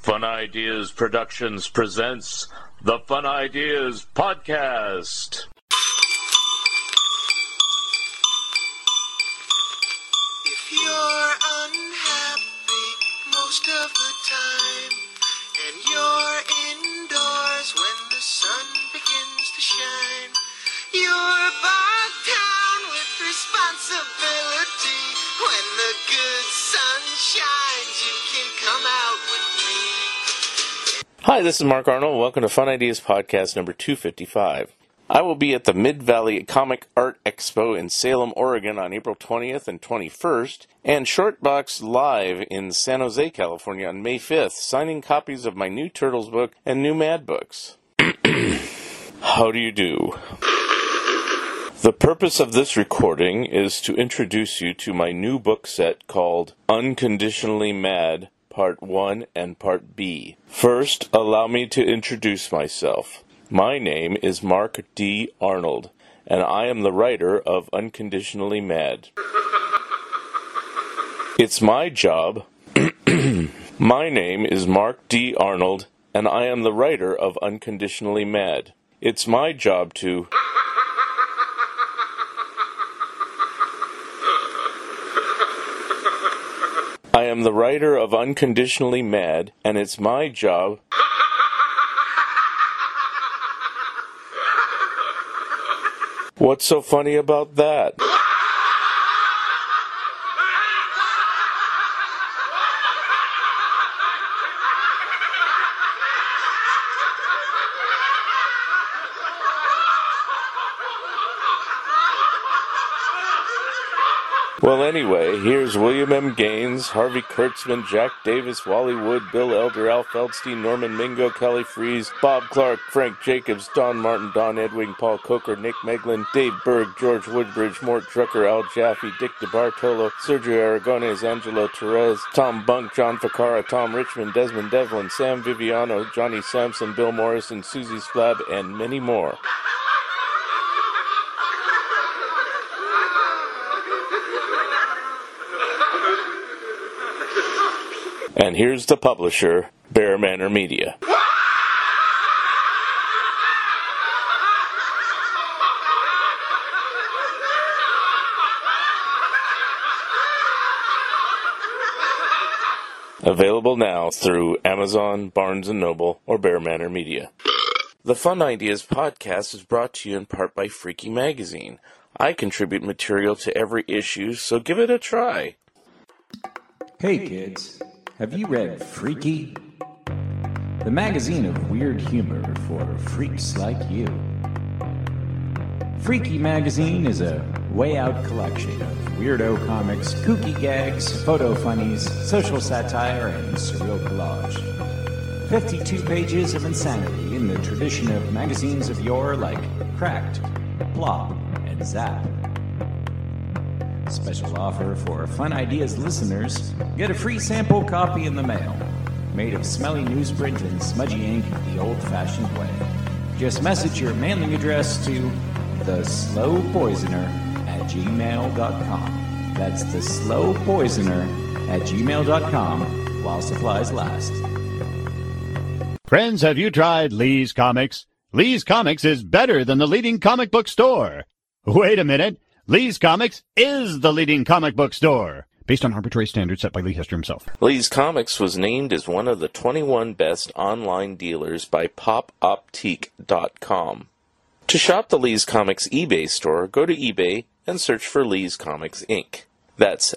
Fun Ideas Productions presents the Fun Ideas Podcast. If you're unhappy most of the time, and you're indoors when the sun begins to shine, you're bogged down with responsibility. When the good sun shines, you can come out with me. Hi, this is Mark Arnold. Welcome to Fun Ideas Podcast number 255. I will be at the Mid-Valley Comic Art Expo in Salem, Oregon on April 20th and 21st, and Shortbox Live in San Jose, California on May 5th, signing copies of my new Turtles book and new Mad books. How do you do? The purpose of this recording is to introduce you to my new book set called Unconditionally Mad, Part 1 and Part B. First, allow me to introduce myself. My name is Mark D. Arnold, and I am the writer of Unconditionally Mad. It's my job. My name is Mark D. Arnold, and I am the writer of Unconditionally Mad. It's my job to... I am the writer of Unconditionally Mad, and it's my job... What's so funny about that? Well, anyway, here's William M. Gaines, Harvey Kurtzman, Jack Davis, Wally Wood, Bill Elder, Al Feldstein, Norman Mingo, Kelly Freeze, Bob Clark, Frank Jacobs, Don Martin, Don Edwing, Paul Coker, Nick Meglin, Dave Berg, George Woodbridge, Mort Drucker, Al Jaffe, Dick DeBartolo, Sergio Aragones, Angelo Torres, Tom Bunk, John Ficarra, Tom Richmond, Desmond Devlin, Sam Viviano, Johnny Sampson, Bill Morrison, Susie Slab, and many more. And here's the publisher, Bear Manor Media. Available now through Amazon, Barnes & Noble, or Bear Manor Media. The Fun Ideas Podcast is brought to you in part by Freaky Magazine. I contribute material to every issue, so give it a try. Hey kids, have you read Freaky? The magazine of weird humor for freaks like you. Freaky Magazine is a way-out collection of weirdo comics, kooky gags, photo funnies, social satire, and surreal collage. 52 pages of insanity in the tradition of magazines of yore like Cracked, Plop, and Zap. Special offer for Fun Ideas listeners, get a free sample copy in the mail, made of smelly newsprint and smudgy ink the old-fashioned way. Just message your mailing address to theslowpoisoner@gmail.com. That's theslowpoisoner@gmail.com while supplies last. Friends, have you tried Lee's Comics? Lee's Comics is better than the leading comic book store. Wait a minute. Lee's Comics is the leading comic book store, based on arbitrary standards set by Lee Hester himself. Lee's Comics was named as one of the 21 best online dealers by popoptique.com. To shop the Lee's Comics eBay store, go to eBay and search for Lee's Comics Inc. That's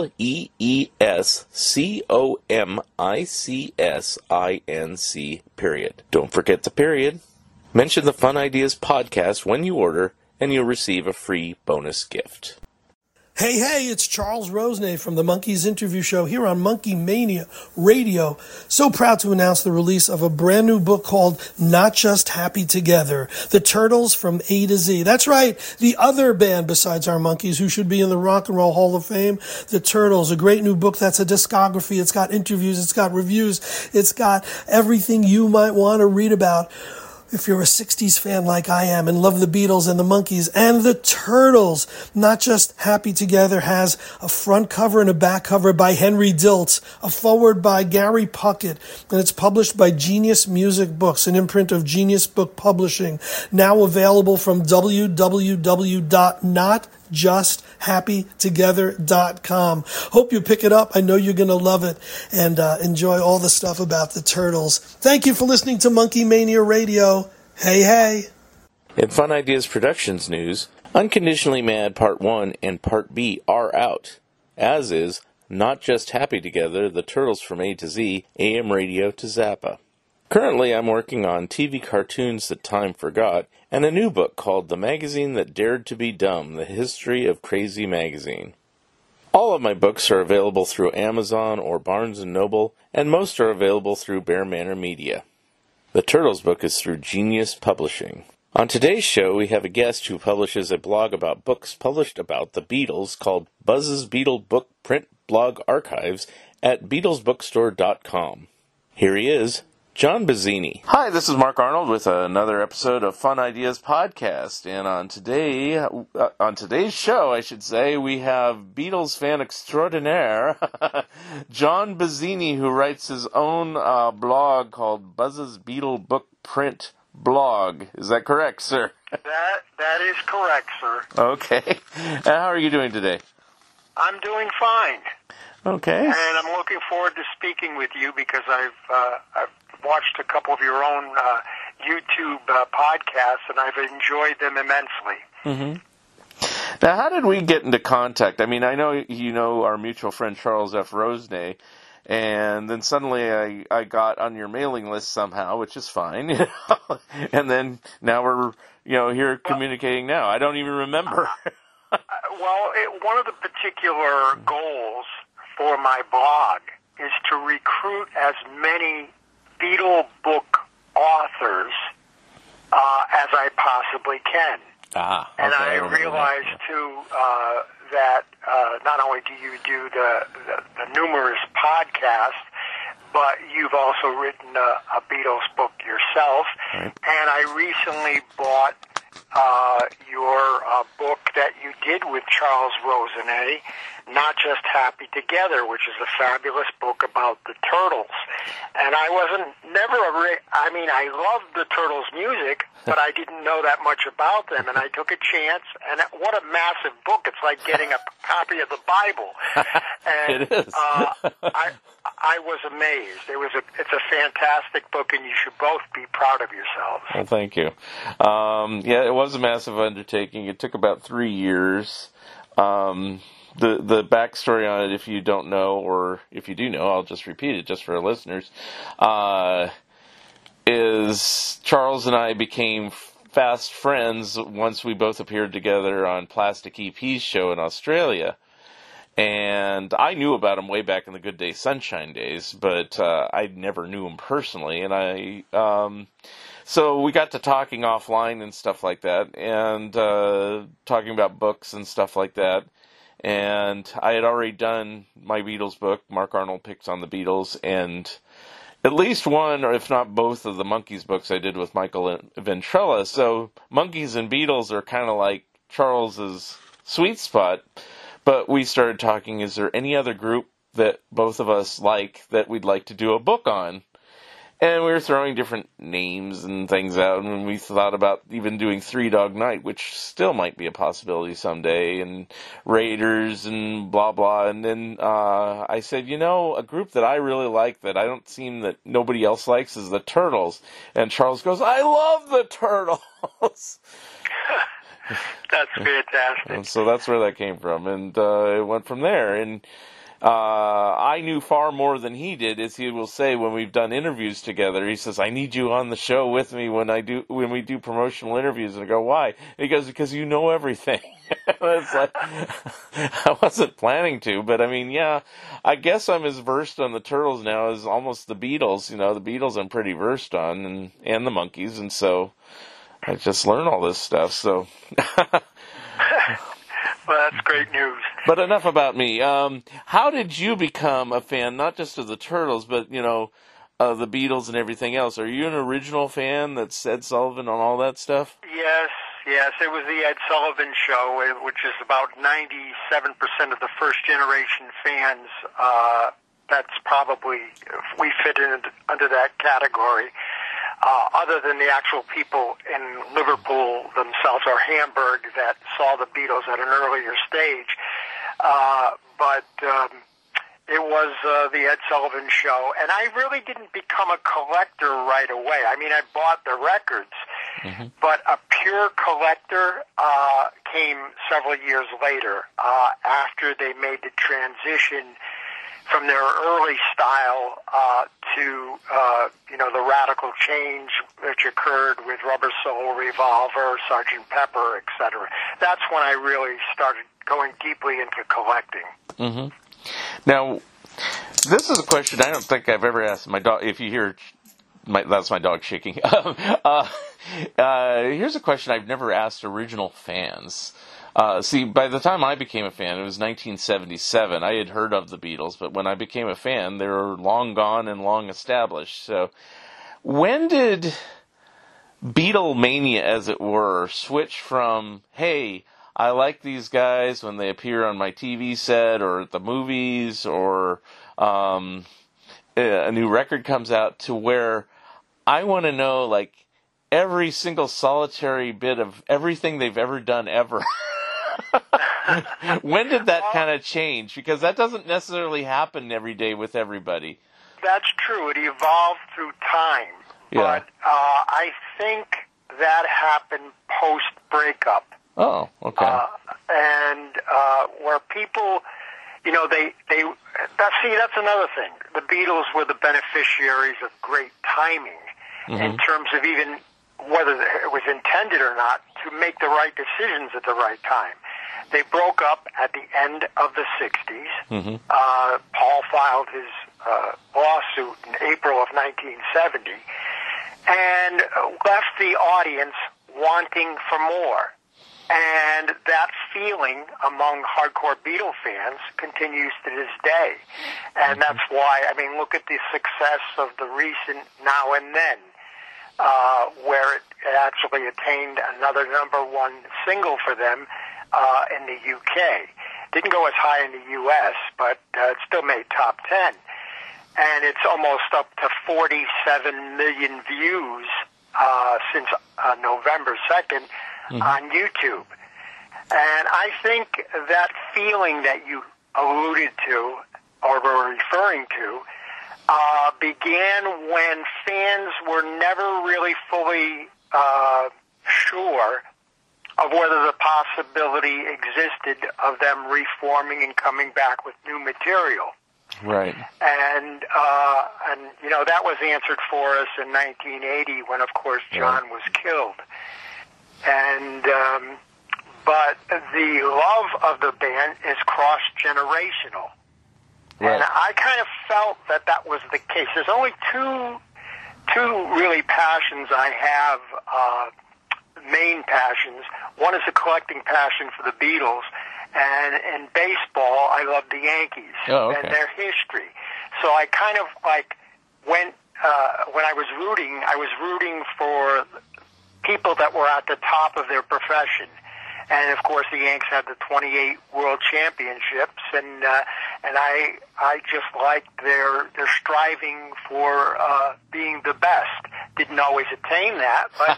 LEESCOMICSINC, period. Don't forget the period. Mention the Fun Ideas Podcast when you order, and you'll receive a free bonus gift. Hey, it's Charles Rosenay from the Monkees Interview Show here on Monkey Mania Radio. So proud to announce the release of a brand new book called Not Just Happy Together, The Turtles from A to Z. That's right, the other band besides our Monkees who should be in the Rock and Roll Hall of Fame, The Turtles, a great new book that's a discography. It's got interviews, it's got reviews, it's got everything you might want to read about if you're a 60s fan like I am and love the Beatles and the Monkees and the Turtles. Not Just Happy Together has a front cover and a back cover by Henry Diltz, a forward by Gary Puckett, and it's published by Genius Music Books, an imprint of Genius Book Publishing, now available from www.notjusthappytogether.com. Hope you pick it up. I know you're going to love it and enjoy all the stuff about the Turtles. Thank you for listening to Monkey Mania Radio. Hey, hey. In Fun Ideas Productions news, Unconditionally Mad Part 1 and Part B are out, as is Not Just Happy Together, The Turtles from A to Z, AM Radio to Zappa. Currently, I'm working on TV cartoons that time forgot, and a new book called The Magazine That Dared to Be Dumb, The History of Crazy Magazine. All of my books are available through Amazon or Barnes & Noble, and most are available through Bear Manor Media. The Turtles book is through Genius Publishing. On today's show, we have a guest who publishes a blog about books published about the Beatles called Buzz's Beatle Book Print Blog Archives at BeatlesBookstore.com. Here he is, John Bazzini. Hi, this is Mark Arnold with another episode of Fun Ideas Podcast, and on today's show, I should say, we have Beatles fan extraordinaire, John Bazzini, who writes his own blog called Buzz's Beatle Book Print Blog. Is that correct, sir? That is correct, sir. Okay. And how are you doing today? I'm doing fine. Okay. And I'm looking forward to speaking with you because I've watched a couple of your own YouTube podcasts, and I've enjoyed them immensely. Mm-hmm. Now, how did we get into contact? I mean, I know you know our mutual friend Charles F. Rosenay, and then suddenly I got on your mailing list somehow, which is fine, you know? And then now we're here communicating now. I don't even remember. One of the particular goals for my blog is to recruit as many Beatle book authors as I possibly can. Okay, and I realized, too, that not only do you do the numerous podcasts, but you've also written a Beatles book yourself. Right. And I recently bought your book that you did with Charles Rosenay, Not Just Happy Together, which is a fabulous book about the Turtles. And I loved the Turtles' music, but I didn't know that much about them, and I took a chance, and what a massive book. It's like getting a copy of the Bible. And, it is. I was amazed. It's a fantastic book, and you should both be proud of yourselves. Well, thank you. It was a massive undertaking. It took about 3 years. The backstory on it, if you don't know, or if you do know, I'll just repeat it just for our listeners, is Charles and I became fast friends once we both appeared together on Plastic EP's show in Australia. And I knew about him way back in the Good Day Sunshine days, but I never knew him personally. And so we got to talking offline and stuff like that, and talking about books and stuff like that. And I had already done my Beatles book, Mark Arnold Picks on the Beatles, and at least one, or if not both, of the Monkees books I did with Michael Ventrella. So Monkees and Beatles are kind of like Charles's sweet spot. But we started talking, is there any other group that both of us like that we'd like to do a book on? And we were throwing different names and things out, and we thought about even doing Three Dog Night, which still might be a possibility someday, and Raiders and blah, blah. And then I said, a group that I really like that I don't seem that nobody else likes is the Turtles. And Charles goes, I love the Turtles! That's fantastic. And so that's where that came from, and it went from there. And I knew far more than he did, as he will say when we've done interviews together. He says, I need you on the show with me when we do promotional interviews. And I go, why? And he goes, because you know everything. It's like, I wasn't planning to, but I mean, yeah, I guess I'm as versed on the Turtles now as almost the Beatles. The Beatles I'm pretty versed on, and the Monkees, and so I just learned all this stuff, so. Well, that's great news. But enough about me. How did you become a fan, not just of the Turtles, but, of the Beatles and everything else. Are you an original fan that's Ed Sullivan on all that stuff? Yes. It was the Ed Sullivan Show, which is about 97% of the first-generation fans. That's probably, we fit in under that category. Other than the actual people in Liverpool themselves, or Hamburg, that saw the Beatles at an earlier stage. But it was the Ed Sullivan Show, and I really didn't become a collector right away. I mean, I bought the records, but a pure collector came several years later, after they made the transition from their early style to the radical change which occurred with Rubber Soul, Revolver, Sgt. Pepper, etc. That's when I really started going deeply into collecting. Now, this is a question I don't think I've ever asked my dog. If you hear, that's my dog shaking. Here's a question I've never asked original fans. See, by the time I became a fan, it was 1977. I had heard of the Beatles, but when I became a fan, they were long gone and long established. So, when did Beatlemania, as it were, switch from, hey, I like these guys when they appear on my TV set or at the movies, or a new record comes out, to where I want to know, like, every single solitary bit of everything they've ever done ever? When did that kind of change? Because that doesn't necessarily happen every day with everybody. That's true. It evolved through time. Yeah. But I think that happened post-breakup. Oh, okay. And where people, that's another thing. The Beatles were the beneficiaries of great timing in terms of even whether it was intended or not, to make the right decisions at the right time. They broke up at the end of the 60s. Paul filed his lawsuit in April of 1970 and left the audience wanting for more. And that feeling among hardcore Beatle fans continues to this day. And that's why, look at the success of the recent Now and Then, where it actually attained another #1 single for them in the UK. Didn't go as high in the US, but it still made top 10. And it's almost up to 47 million views since November 2nd on YouTube. And I think that feeling that you alluded to, or were referring to, began when fans were never really fully sure of whether the possibility existed of them reforming and coming back with new material. Right. And that was answered for us in 1980 when, of course, John was killed. And but the love of the band is cross-generational. Right. And I kind of felt that was the case. There's only two really passions I have, main passions. One is a collecting passion for the Beatles, and in baseball, I love the Yankees and their history. So I kind of when I was rooting for people that were at the top of their profession. And of course, the Yanks had the 28 World Championships, and I just liked their striving for being the best. Didn't always attain that, but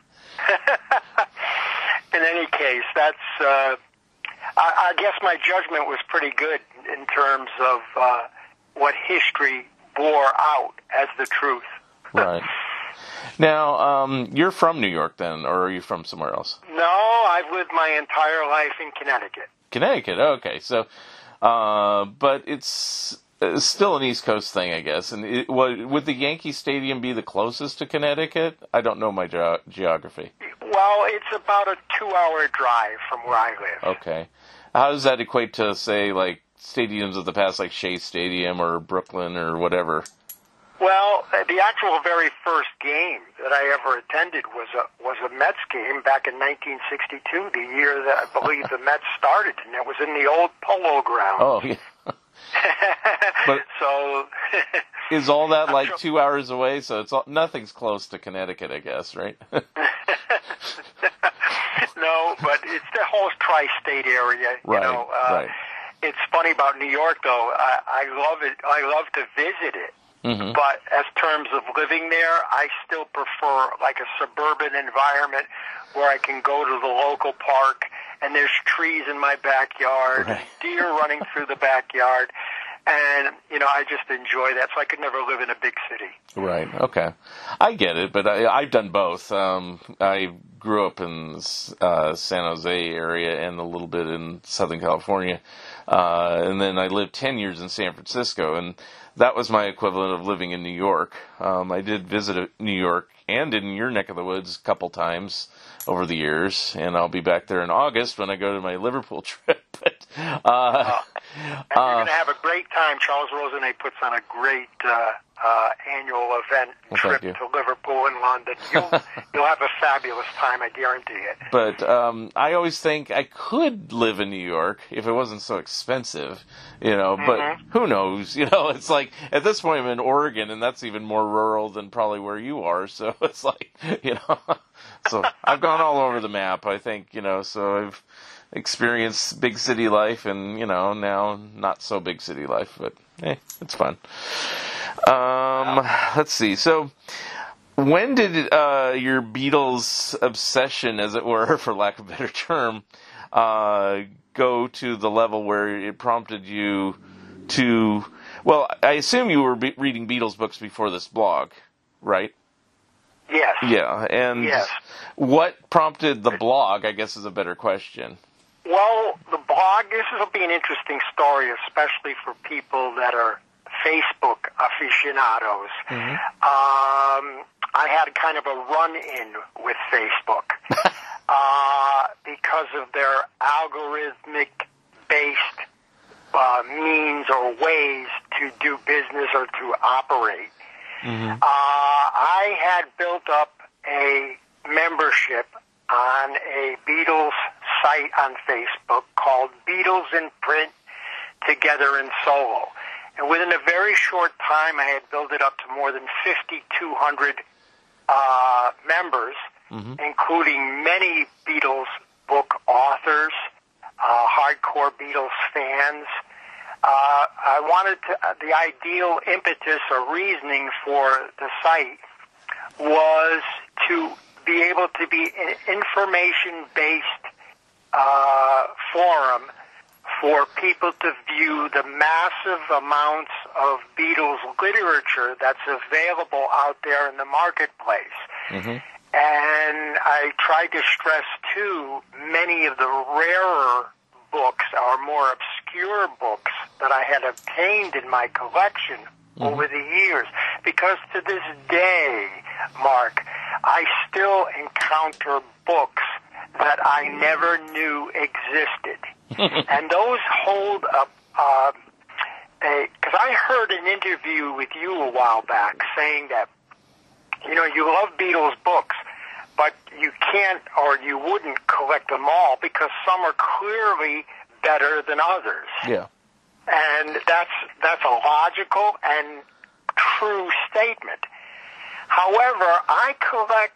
in any case, that's. I guess my judgment was pretty good in terms of what history bore out as the truth. Right. Now, you're from New York then, or are you from somewhere else? No, I've lived my entire life in Connecticut. Connecticut, okay. So, but it's still an East Coast thing, I guess. And would the Yankee Stadium be the closest to Connecticut? I don't know my geography. Well, it's about a 2-hour drive from where I live. Okay. How does that equate to, say, like stadiums of the past, like Shea Stadium or Brooklyn or whatever? Well, the actual very first game that I ever attended was a Mets game back in 1962, the year that I believe the Mets started, and it was in the old Polo Grounds. Oh, yeah. But so is all that like 2 hours away? So nothing's close to Connecticut, I guess, right? No, but it's the whole tri-state area. Right, You know, right. It's funny about New York, though. I love it. I love to visit it. Mm-hmm. But as terms of living there, I still prefer like a suburban environment where I can go to the local park and there's trees in my backyard, Right. deer running through the backyard, and, you know, I just enjoy that. So I could never live in a big city. Right. Okay. I get it, but I've done both. I grew up in San Jose area and a little bit in Southern California, and then I lived 10 years in San Francisco, and that was my equivalent of living in New York. I did visit New York and in your neck of the woods a couple times over the years, and I'll be back there in August when I go to my Liverpool trip. But, And you're going to have a great time. Charles Rosenet puts on a great annual event trip you. to Liverpool and London. You'll have a fabulous time, I guarantee it. But I always think I could live in New York if it wasn't so expensive, you know, but who knows? You know, it's like, at this point I'm in Oregon, and that's even more rural than probably where you are, so it's like, you know, so I've gone all over the map, I think, you know, so I've experienced big city life and, you know, now not so big city life, but it's fun. Let's see, so when did your Beatles obsession, as it were, for lack of a better term, go to the level where it prompted you to, well, I assume you were reading Beatles books before this blog, right? Yes. Yeah, and Yes. what prompted the blog, I guess, is a better question. Well, the blog, this will be an interesting story, especially for people that are Facebook aficionados. I had kind of a run-in with Facebook because of their algorithmic-based means or ways to do business or to operate. I had built up a membership on a Beatles site on Facebook called Beatles in Print, Together in Solo. And within a very short time, I had built it up to more than 5,200 members, including many Beatles book authors, hardcore Beatles fans. I wanted to, the ideal impetus or reasoning for the site was to be able to be an information-based forum for people to view the massive amounts of Beatles literature that's available out there in the marketplace. And I tried to stress, too, many of the rarer books or more obscure books that I had obtained in my collection over the years. Because to this day, Mark, I still encounter books that I never knew existed. And those hold up, because I heard an interview with you a while back saying that, you know, you love Beatles books, but you can't or you wouldn't collect them all because some are clearly better than others. Yeah. And that's a logical and true statement. However, I collect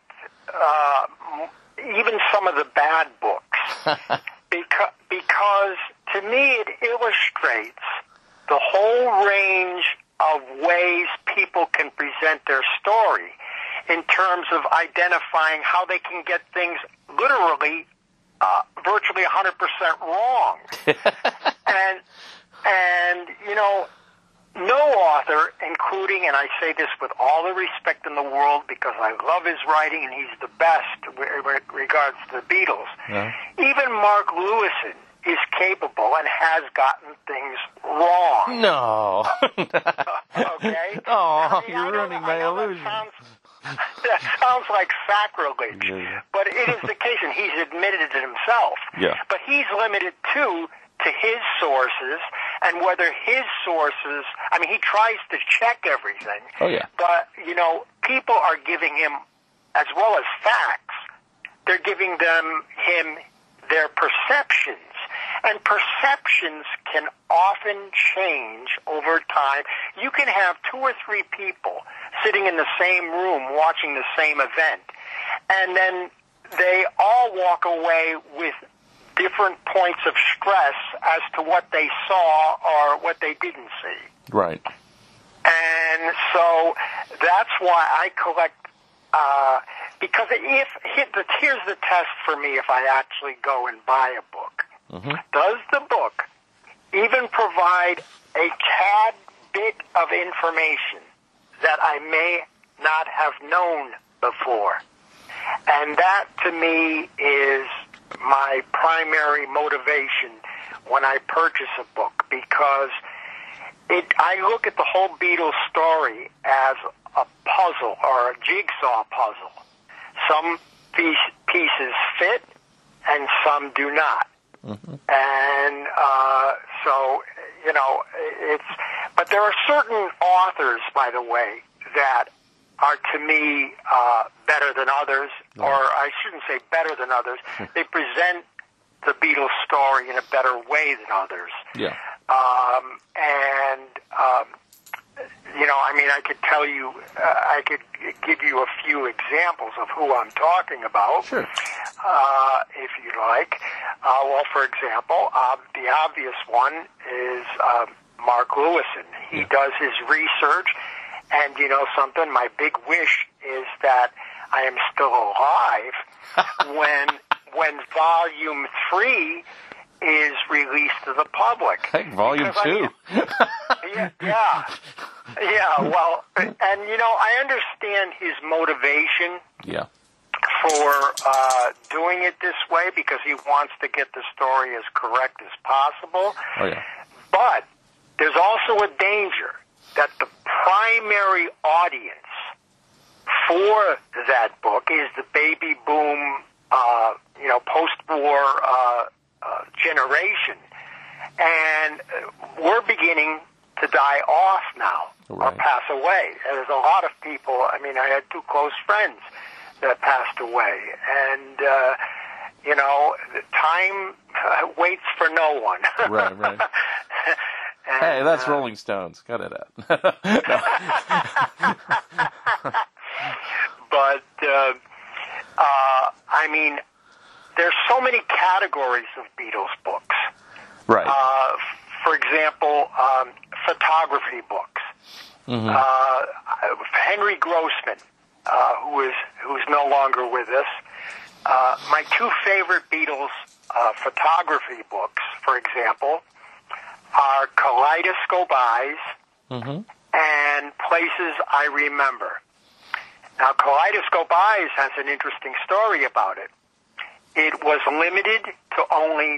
even some of the bad books because to me it illustrates the whole range of ways people can present their story in terms of identifying how they can get things literally virtually 100% wrong. and you know, no author, including, and I say this with all the respect in the world because I love his writing and he's the best with regards to the Beatles, even Mark Lewison is capable and has gotten things wrong. No. Okay? Oh, I mean, you're ruining my illusion. That sounds like sacrilege, but it is the case, and he's admitted it himself. Yeah. But he's limited, too, to his sources, and whether his sources, I mean, he tries to check everything. Oh, yeah. But, you know, people are giving him, as well as facts, they're giving him their perceptions. And perceptions can often change over time. You can have 2 or 3 people sitting in the same room watching the same event, and then they all walk away with different points of stress as to what they saw or what they didn't see. Right. And so that's why I collect, because here's the test for me if I actually go and buy a book. Mm-hmm. Does the book even provide a tad bit of information that I may not have known before? And that, to me, is my primary motivation when I purchase a book, because I look at the whole Beatles story as a puzzle or a jigsaw puzzle. Some pieces fit and some do not. Mm-hmm. And so, but there are certain authors, by the way, that are to me better than others, or I shouldn't say better than others. They present the Beatles story in a better way than others. Yeah. I could tell you, I could give you a few examples of who I'm talking about, sure. If you like. Well, for example, the obvious one is Mark Lewison. He does his research, and you know something? My big wish is that I am still alive when Volume 3 is released to the public. Hey, Volume 2. Well, and I understand his motivation for doing it this way, because he wants to get the story as correct as possible. Oh, yeah. But there's also a danger that the primary audience for that book is the baby boom, post-war generation. And we're beginning to die off now, or pass away. And there's a lot of people, I had 2 close friends that passed away. And, time waits for no one. Right. And, hey, that's Rolling Stones. Cut it out. But, there's so many categories of Beatles books. Right. For example, photography books. Mm-hmm. Henry Grossman, who's no longer with us. My 2 favorite Beatles photography books, for example, are Kaleidoscope Eyes and Places I Remember. Now, Kaleidoscope Eyes has an interesting story about it. It was limited to only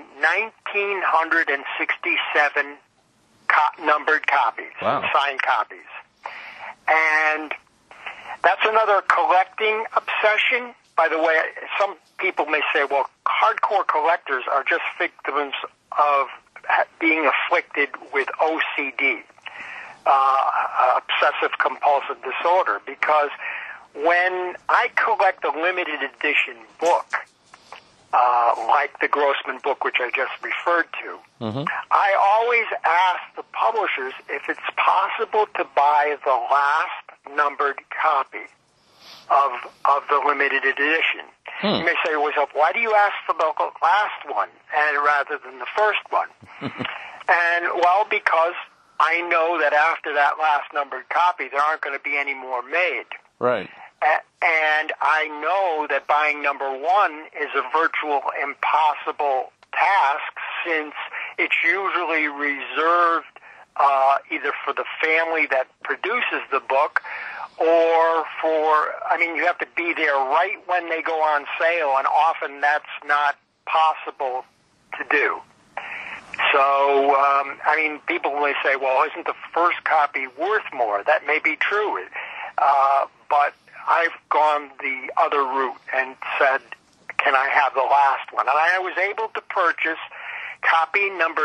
1,967 numbered copies, signed copies. And that's another collecting obsession. By the way, some people may say, well, hardcore collectors are just victims of being afflicted with OCD, obsessive-compulsive disorder, because when I collect a limited edition book, like the Grossman book, which I just referred to, I always ask the publishers if it's possible to buy the last numbered copy of the limited edition. You may say to yourself, why do you ask for the last one rather than the first one? And, well, because I know that after that last numbered copy, there aren't going to be any more made. Right. And I know that buying number 1 is a virtual impossible task, since it's usually reserved either for the family that produces the book, or you have to be there right when they go on sale, and often that's not possible to do. So, people may say, well, isn't the first copy worth more? That may be true. But I've gone the other route and said, can I have the last one? And I was able to purchase copy number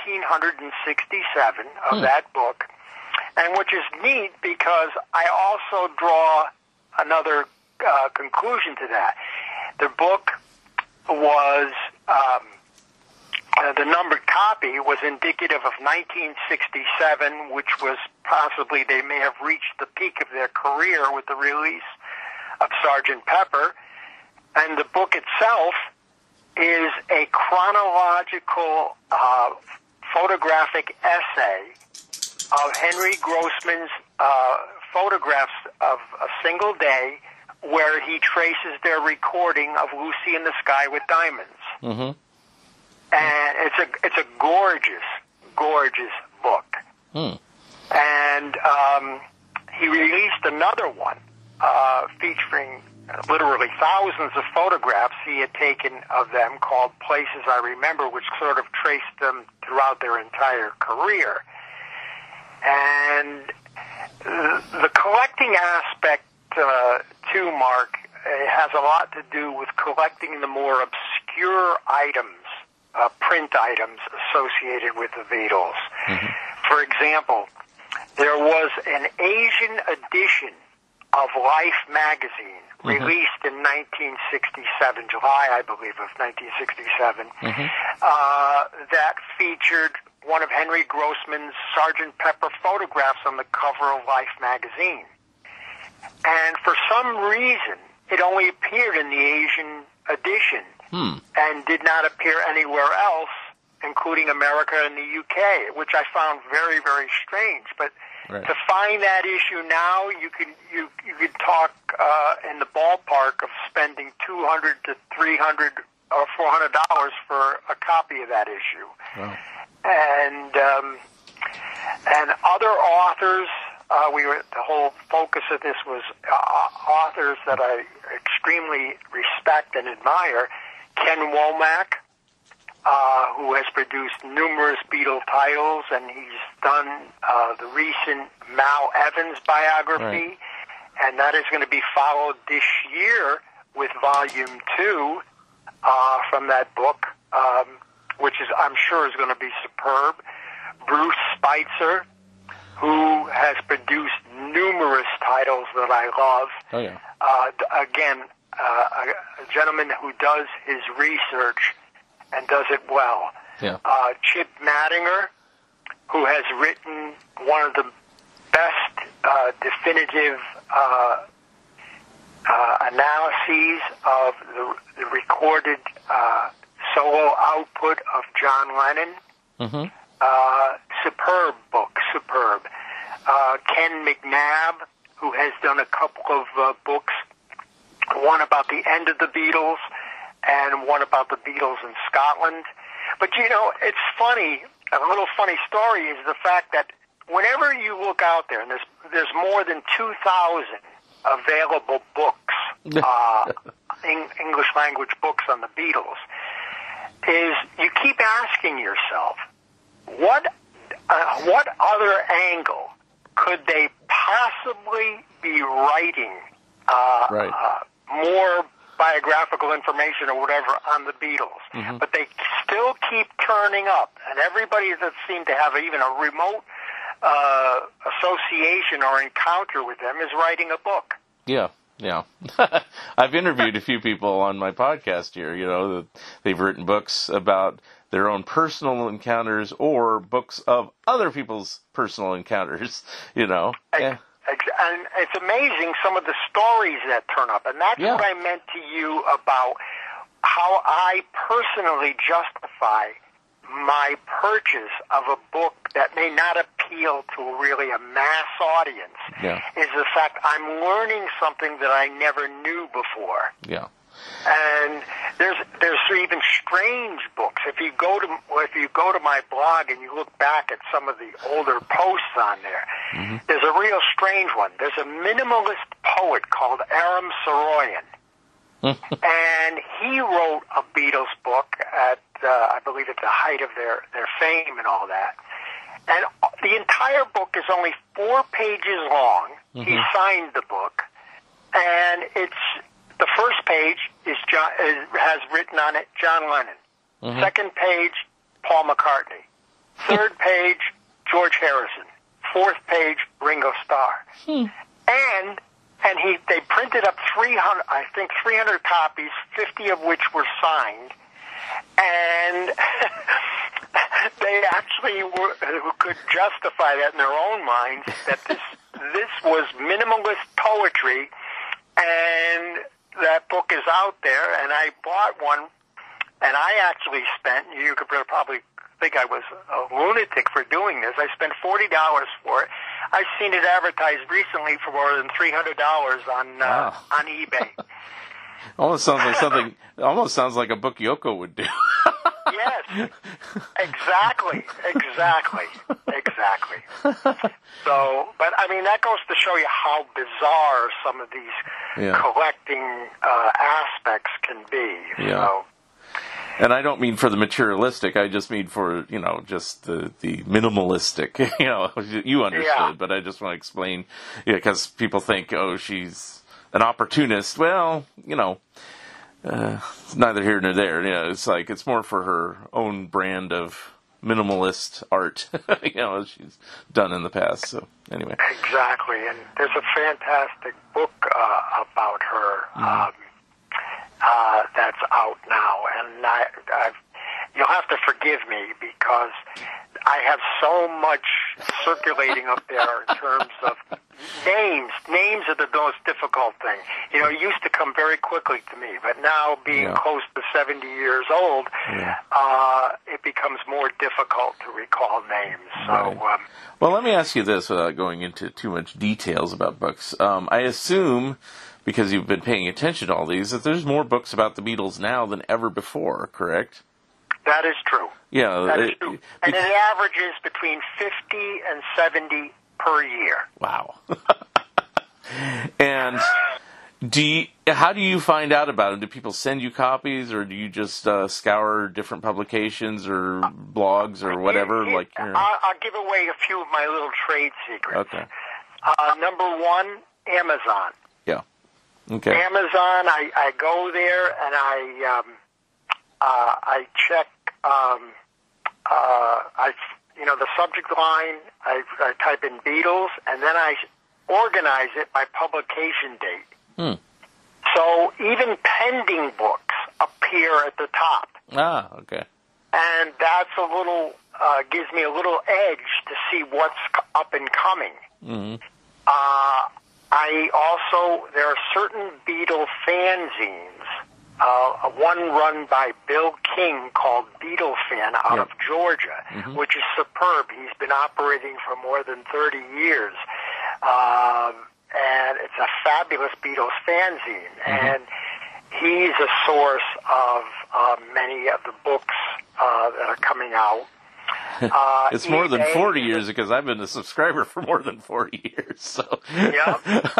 1967 of that book, and which is neat because I also draw another conclusion to that. The book was the numbered copy was indicative of 1967, which was possibly they may have reached the peak of their career with the release of Sgt. Pepper. And the book itself is a chronological photographic essay of Henry Grossman's photographs of a single day where he traces their recording of Lucy in the Sky with Diamonds. Mm-hmm. And it's a gorgeous, gorgeous book. And he released another one featuring literally thousands of photographs he had taken of them called Places I Remember, which sort of traced them throughout their entire career. And the collecting aspect, too, Mark, has a lot to do with collecting the more obscure items, print items associated with the Beatles. Mm-hmm. For example, there was an Asian edition of Life magazine released in 1967, July, I believe, of 1967, that featured one of Henry Grossman's Sgt. Pepper photographs on the cover of Life magazine. And for some reason, it only appeared in the Asian edition and did not appear anywhere else, including America and the UK, which I found very, very strange. But to find that issue now, you could talk in the ballpark of spending $200 to $300 or $400 for a copy of that issue. Wow. And other authors, the whole focus of this was authors that I extremely respect and admire. Ken Womack, who has produced numerous Beatle titles, and he's done the recent Mal Evans biography, and that is going to be followed this year with Volume 2 from that book, which is, I'm sure, is going to be superb. Bruce Spitzer, who has produced numerous titles that I love. Oh, yeah. Again, a gentleman who does his research and does it well. Yeah. Chip Mattinger, who has written one of the best definitive analyses of the recorded solo output of John Lennon. Mm-hmm. Superb book, superb. Ken McNabb, who has done a couple of books, one about the end of the Beatles and one about the Beatles in Scotland. But, you know, it's funny, a little funny story is the fact that whenever you look out there, and there's more than 2,000 available books, English language books on the Beatles, is you keep asking yourself, what other angle could they possibly be writing more biographical information or whatever on the Beatles? Mm-hmm. But they still keep turning up, and everybody that seemed to have even a remote association or encounter with them is writing a book. Yeah. Yeah. I've interviewed a few people on my podcast here, you know, that they've written books about their own personal encounters or books of other people's personal encounters, you know. Yeah. And it's amazing some of the stories that turn up. And that's what I meant to you about how I personally justify my purchase of a book that may not appeal to really a mass audience is the fact I'm learning something that I never knew before. Yeah. And there's even strange books. If you go to my blog and you look back at some of the older posts on there, there's a real strange one. There's a minimalist poet called Aram Saroyan. And he wrote a Beatles book at, I believe, at the height of their fame and all that. And the entire book is only 4 pages long. He signed the book, and the first page has written on it John Lennon. Second page, Paul McCartney. Third page, George Harrison. Fourth page, Ringo Starr. And they printed up 300 copies, 50 of which were signed. And they actually could justify that in their own minds, that this was minimalist poetry, and that book is out there, and I bought one, and I actually spent, you could probably think I was a lunatic for doing this, I spent $40 for it. I've seen it advertised recently for more than $300 on eBay. Almost sounds like a book Yoko would do. Yes, exactly. So, but I mean, that goes to show you how bizarre some of these collecting aspects can be. Yeah. So. And I don't mean for the materialistic. I just mean for, just the minimalistic. You understood, but I just want to explain, because people think, oh, she's an opportunist. Well, it's neither here nor there. It's like it's more for her own brand of minimalist art, she's done in the past. So anyway, exactly. And there's a fantastic book about her that's out now, and you'll have to forgive me because I have so much circulating up there in terms of names. Names are the most difficult thing. It used to come very quickly to me, but now being close to 70 years old, it becomes more difficult to recall names. So, well, let me ask you this without going into too much details about books. I assume, because you've been paying attention to all these, that there's more books about the Beatles now than ever before, correct? That is true. Yeah. That is true. And it averages between 50 and 70 per year. Wow. And how do you find out about them? Do people send you copies, or do you just scour different publications or blogs or whatever? I'll give away a few of my little trade secrets. Okay. Number one, Amazon. Yeah. Okay. Amazon, I go there and I check, the subject line, I type in Beatles, and then I organize it by publication date. So even pending books appear at the top. Ah, okay. And that's gives me a little edge to see what's up and coming. Mm-hmm. There are certain Beatle fanzines, one run by Bill King called Beatle Fan out of Georgia, which is superb. He's been operating for more than 30 years. And it's a fabulous Beatles fanzine. And he's a source of many of the books that are coming out. It's more than 40 years because I've been a subscriber for more than 40 years. So. Yeah.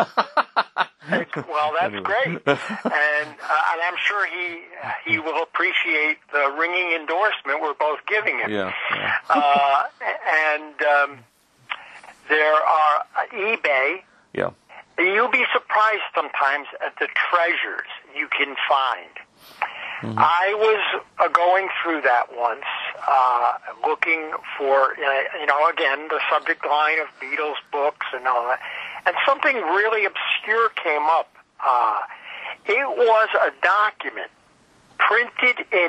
Well, that's great, and I'm sure he will appreciate the ringing endorsement we're both giving him. Yeah. And there are eBay. Yeah. You'll be surprised sometimes at the treasures you can find. I was going through that once, looking for, again, the subject line of Beatles books and all that, and something really obscure came up. It was a document printed in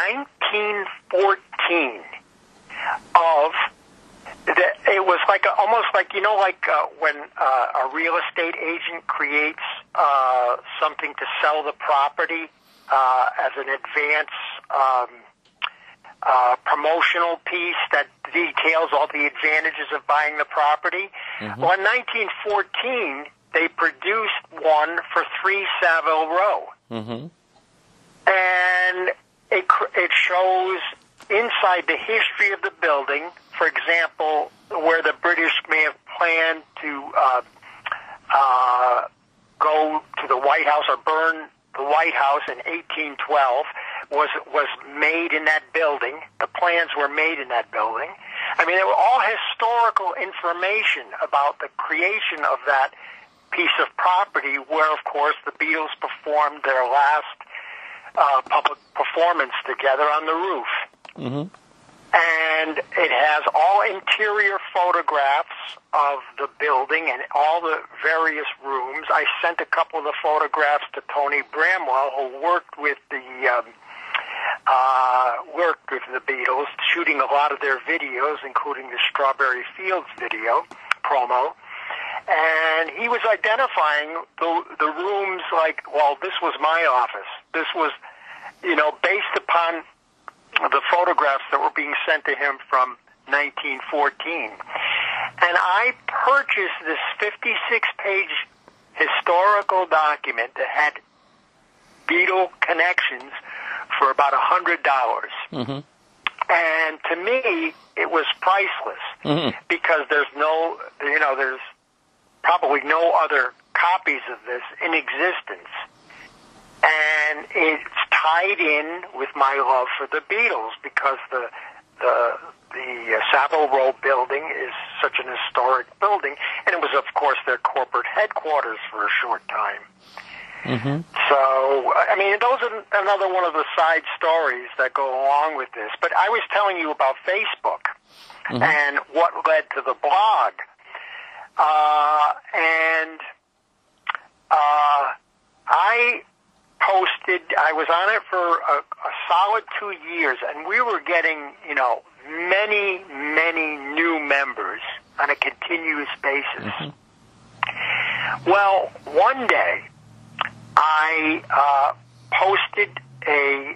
1914 it was almost like when a real estate agent creates something to sell the property as an advance promotional piece that details all the advantages of buying the property. Well, in 1914, they produced one for 3 Savile Row. And it shows inside the history of the building, for example, where the British may have planned to go to the White House or burn the White House in 1812 was made in that building. The plans were made in that building. I mean, they were all historical information about the creation of that piece of property where, of course, the Beatles performed their last public performance together on the roof. And it has all interior photographs of the building and all the various rooms. I sent a couple of the photographs to Tony Bramwell, who worked with the worked with the Beatles, shooting a lot of their videos, including the Strawberry Fields video promo. And he was identifying the rooms like, well, this was my office. This was, based upon the photographs that were being sent to him from 1914. And I purchased this 56-page historical document that had Beatle connections for about $100. Mm-hmm. And to me, it was priceless because there's there's probably no other copies of this in existence. And it's tied in with my love for the Beatles because the Savile Row building is such an historic building, and it was, of course, their corporate headquarters for a short time. Mm-hmm. So, I mean, those are another one of the side stories that go along with this. But I was telling you about Facebook and what led to the blog. I was on it for a solid 2 years, and we were getting, many, many new members on a continuous basis. Mm-hmm. Well, one day, I posted a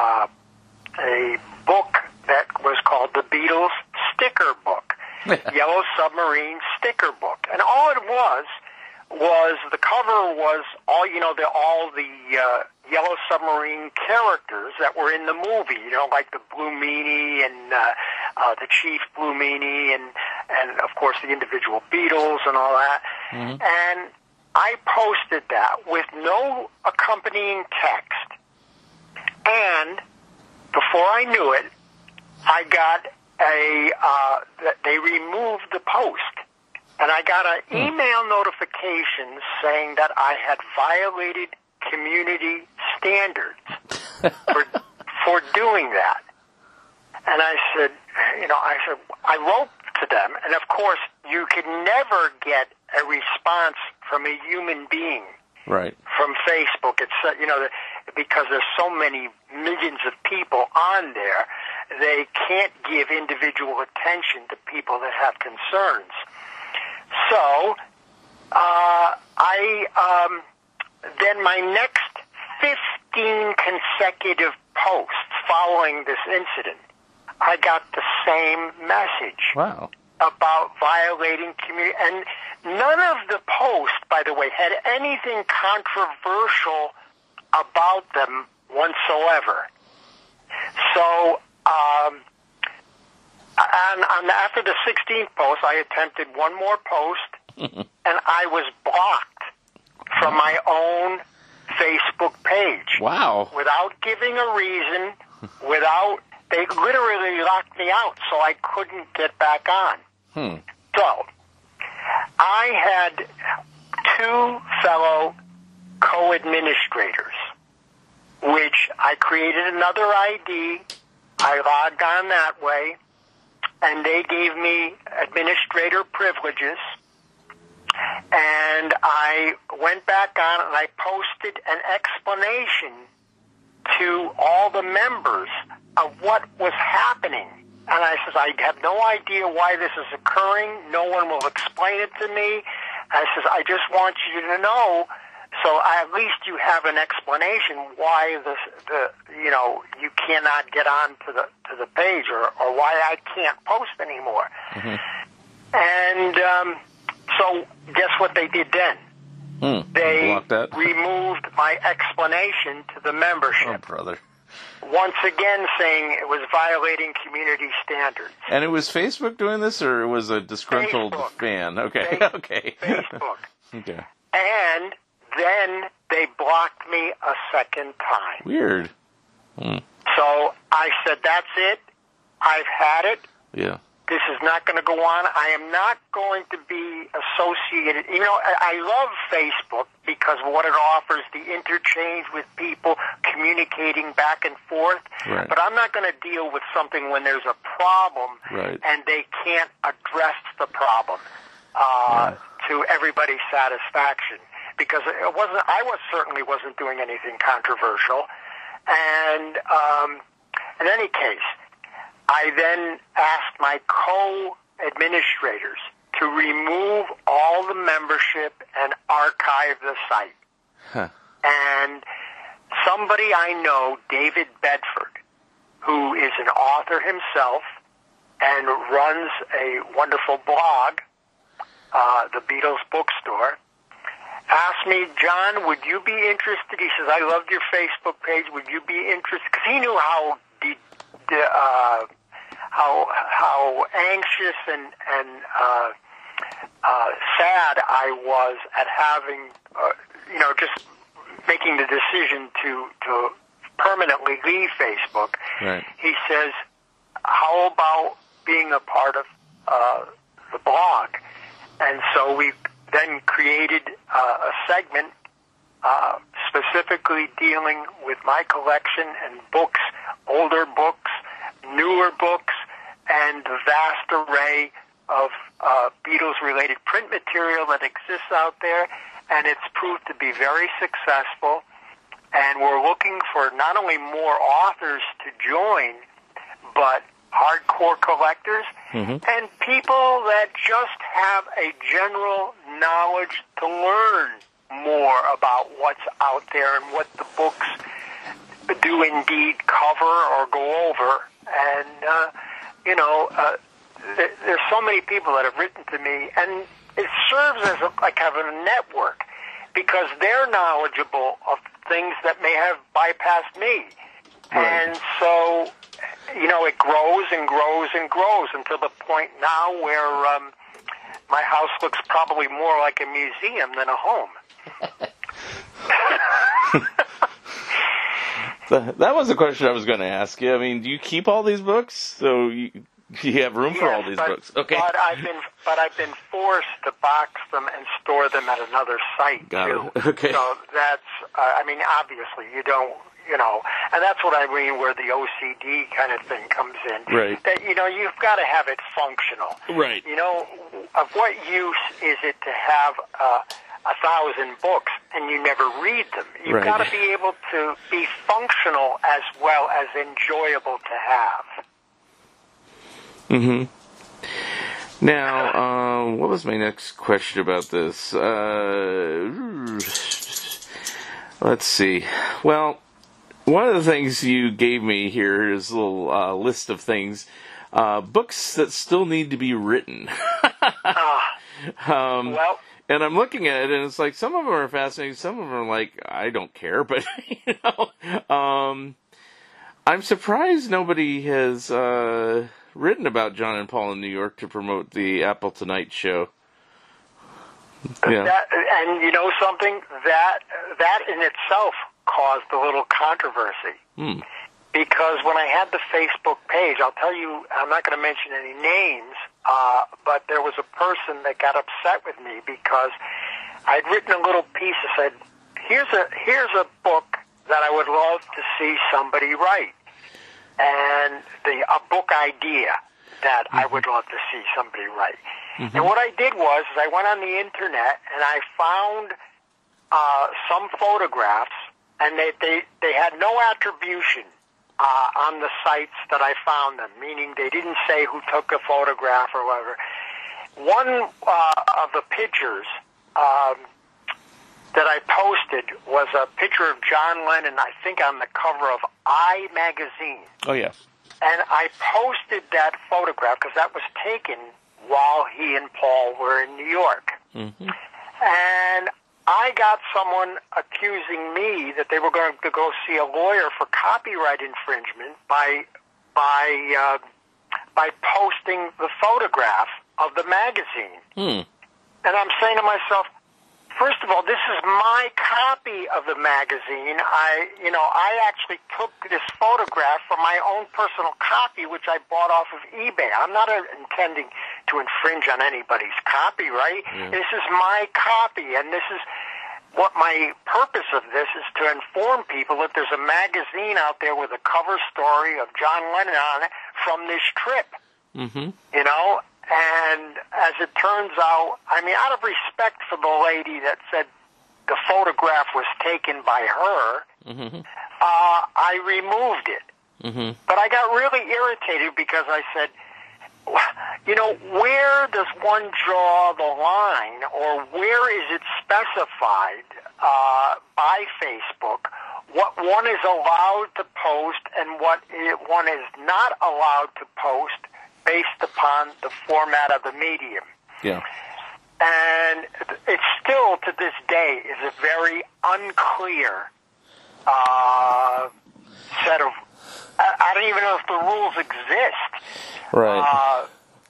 book that was called the Beatles Sticker Book, Yellow Submarine Sticker Book, and all it was the cover was all the Yellow Submarine characters that were in the movie, like the Blue Meanie and the Chief Blue Meanie and of course the individual Beatles and all that. Mm-hmm. And I posted that with no accompanying text. And before I knew it, I got they removed the post. And I got an email notification saying that I had violated community standards for doing that. And I said, I wrote to them, and of course, you could never get a response from a human being, right? From Facebook. It's because there's so many millions of people on there, they can't give individual attention to people that have concerns. So, then my next 15 consecutive posts following this incident, I got the same message. Wow. About violating community. And none of the posts, by the way, had anything controversial about them whatsoever. So, after the 16th post, I attempted one more post, and I was blocked from my own Facebook page. Wow. Without giving a reason, they literally locked me out, so I couldn't get back on. So, I had two fellow co-administrators, which I created another ID, I logged on that way, and they gave me administrator privileges, and I went back on and I posted an explanation to all the members of what was happening. And I says, I have no idea why this is occurring. No one will explain it to me. I says, I just want you to know, so at least you have an explanation why you cannot get on to the page or why I can't post anymore. Mm-hmm. And so guess what they did then? They removed my explanation to the membership. Oh, brother. Once again saying it was violating community standards. And it was Facebook doing this, or it was a disgruntled fan? Okay, okay. Facebook. Okay. And then they blocked me a second time. Weird. So I said, that's it. I've had it. Yeah. This is not going to go on. I am not going to be associated. I love Facebook because of what it offers, the interchange with people, communicating back and forth. Right. But I'm not going to deal with something when there's a problem and they can't address the problem to everybody's satisfaction. Because I certainly wasn't doing anything controversial. And In any case, I then asked my co-administrators to remove all the membership and archive the site. Huh. And somebody I know, David Bedford, who is an author himself and runs a wonderful blog, the Beatles Bookstore, asked me, John, would you be interested? He says, I loved your Facebook page. Would you be interested? Because he knew how anxious and sad I was at having, just making the decision to permanently leave Facebook. Right. He says, how about being a part of the blog? And so we then created a segment specifically dealing with my collection and books, older books, newer books, and the vast array of Beatles-related print material that exists out there. And it's proved to be very successful. And we're looking for not only more authors to join, but hardcore collectors and people that just have a general knowledge to learn more about what's out there and what the books do indeed cover or go over. And, there's so many people that have written to me, and it serves as like having a network because they're knowledgeable of things that may have bypassed me. Right. And so, it grows and grows and grows until the point now where my house looks probably more like a museum than a home. That was the question I was going to ask you. I mean, do you keep all these books? So you have room for all these books? Okay. But I've been forced to box them and store them at another site. Got too. it. Okay. So that's, obviously you don't, and that's what I mean where the OCD kind of thing comes in. Right. That, you've got to have it functional. Right. Of what use is it to have 1,000 books and you never read them? You've got to be able to be functional as well as enjoyable to have. Now, what was my next question about this? Let's see. Well, one of the things you gave me here is a little list of things. Books that still need to be written. Well, and I'm looking at it, and it's like some of them are fascinating, some of them are like, I don't care, but, I'm surprised nobody has written about John and Paul in New York to promote the Apple Tonight show. Yeah. And you know something? That in itself caused a little controversy. Because when I had the Facebook page, I'll tell you, I'm not going to mention any names, but there was a person that got upset with me because I'd written a little piece that said, here's a book that I would love to see somebody write. And a book idea that I would love to see somebody write. And what I did was I went on the internet and I found some photographs, and they had no attribution on the sites that I found them, meaning they didn't say who took the photograph or whatever. One of the pictures that I posted was a picture of John Lennon, I think on the cover of I Magazine. Oh, yes. And I posted that photograph because that was taken while he and Paul were in New York. And I got someone accusing me that they were going to go see a lawyer for copyright infringement by posting the photograph of the magazine. And I'm saying to myself, first of all, this is my copy of the magazine. I actually took this photograph from my own personal copy, which I bought off of eBay. I'm not intending to infringe on anybody's copyright. This is my copy, and this is what my purpose of this is, to inform people that there's a magazine out there with a cover story of John Lennon on it from this trip. And as it turns out, out of respect for the lady that said the photograph was taken by her, I removed it. Mm-hmm. But I got really irritated because I said, where does one draw the line, or where is it specified by Facebook what one is allowed to post and what one is not allowed to post based upon the format of the medium? Yeah. And it still, to this day, is a very unclear set of... I don't even know if the rules exist. Right.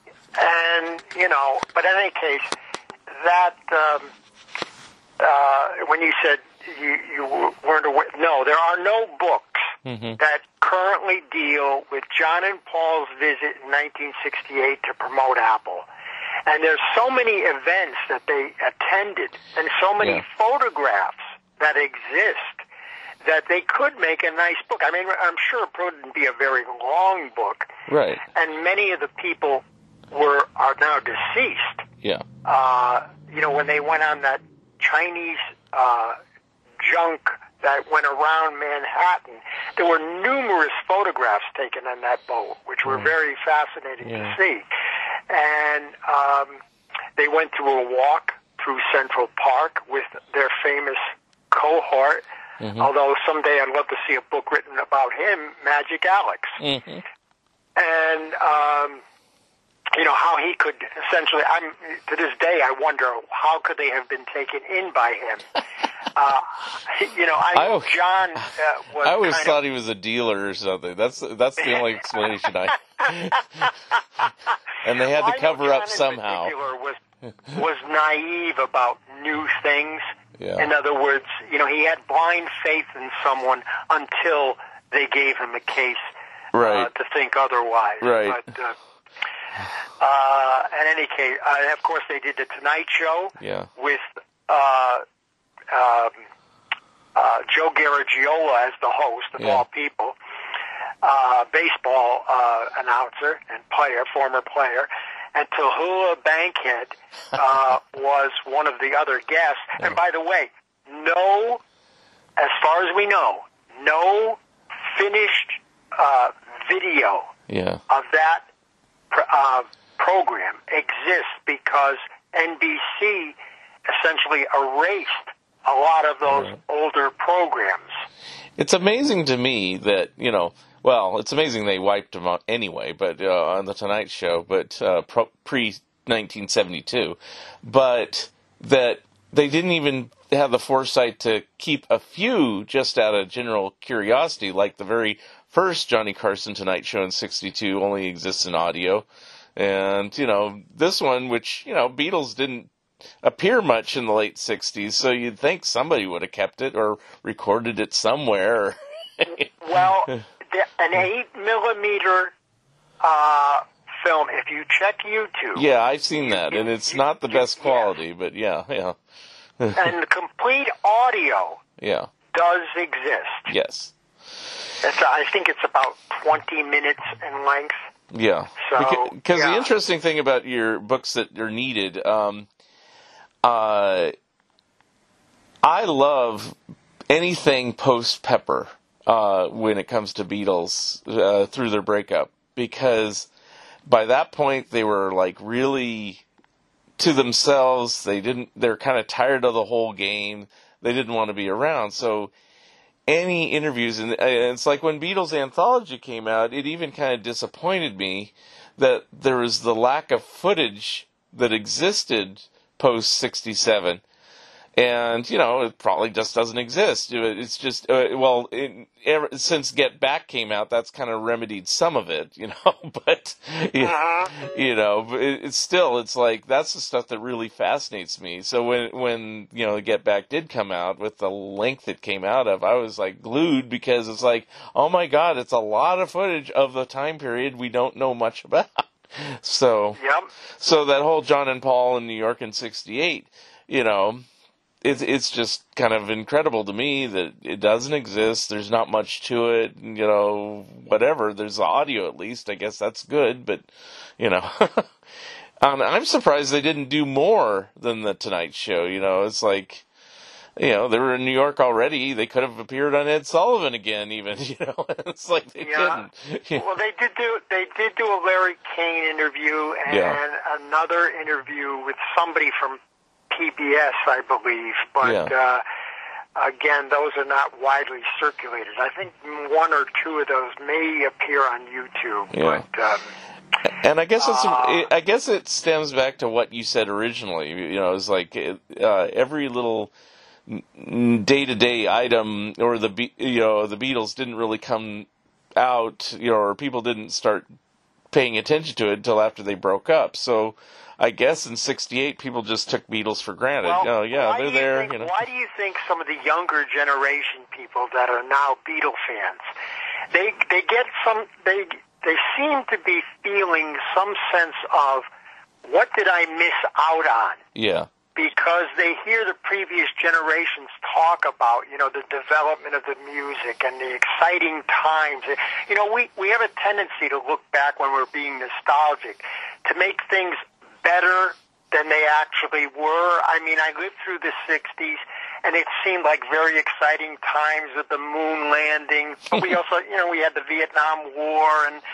But in any case, that, when you said you weren't aware, no, there are no books that currently deal with John and Paul's visit in 1968 to promote Apple. And there's so many events that they attended and so many photographs that exist that they could make a nice book. I mean, I'm sure it wouldn't be a very long book. Right. And many of the people are now deceased. Yeah. When they went on that Chinese junk that went around Manhattan, there were numerous photographs taken on that boat, which were very fascinating to see. And they went to a walk through Central Park with their famous cohort, although someday I'd love to see a book written about him, Magic Alex. And, how he could essentially, to this day, I wonder how could they have been taken in by him. I know John was I always thought he was a dealer or something. That's the only explanation and they had to cover up somehow. Was naive about new things. Yeah. In other words, he had blind faith in someone until they gave him a case to think otherwise. Right. But, in any case, of course, they did the Tonight Show with Joe Garagiola as the host, of all people, baseball announcer and former player, and Tahula Bankhead was one of the other guests. Yeah. And by the way, as far as we know, no finished video of that program exists because NBC essentially erased a lot of those older programs. It's amazing to me that, it's amazing they wiped them out anyway, but on the Tonight Show, but pre-1972, but that they didn't even have the foresight to keep a few just out of general curiosity, like the very first Johnny Carson Tonight Show in 1962 only exists in audio. And, this one, which, Beatles didn't appear much in the late 60s, so you'd think somebody would have kept it or recorded it somewhere. Well, an 8mm film, if you check YouTube... Yeah, I've seen that, and it's not the best quality, but yeah. And the complete audio does exist. Yes. I think it's about 20 minutes in length. Yeah. So, because the interesting thing about your books that are needed, I love anything post-Pepper when it comes to Beatles through their breakup, because by that point they were like really to themselves. They're kind of tired of the whole game. They didn't want to be around. So any interviews, and it's like when Beatles Anthology came out, it even kind of disappointed me that there was the lack of footage that existed post-67. And, it probably just doesn't exist. It's just, since Get Back came out, that's kind of remedied some of it, but, it's still, it's like, that's the stuff that really fascinates me. So when Get Back did come out with the length it came out of, I was like glued, because it's like, oh my God, it's a lot of footage of the time period we don't know much about. So, so that whole John and Paul in New York in 68, it's just kind of incredible to me that it doesn't exist. There's not much to it, whatever. There's the audio at least. I guess that's good, but, I'm surprised they didn't do more than the Tonight Show. It's like, they were in New York already. They could have appeared on Ed Sullivan again, even. It's like they didn't. Well, they did do a Larry King interview and another interview with somebody from PBS, I believe. But again, those are not widely circulated. I think one or two of those may appear on YouTube. Yeah. But, and I guess I guess it stems back to what you said originally. It's like every little day-to-day item, or the Beatles didn't really come out, or people didn't start paying attention to it until after they broke up. So I guess in '68 people just took Beatles for granted. Well, they're there. Why do you think some of the younger generation people that are now Beatle fans, they seem to be feeling some sense of, what did I miss out on? Yeah. Because they hear the previous generations talk about, the development of the music and the exciting times. We have a tendency to look back when we're being nostalgic, to make things better than they actually were. I mean, I lived through the 60s, and it seemed like very exciting times with the moon landing. But we also, we had the Vietnam War,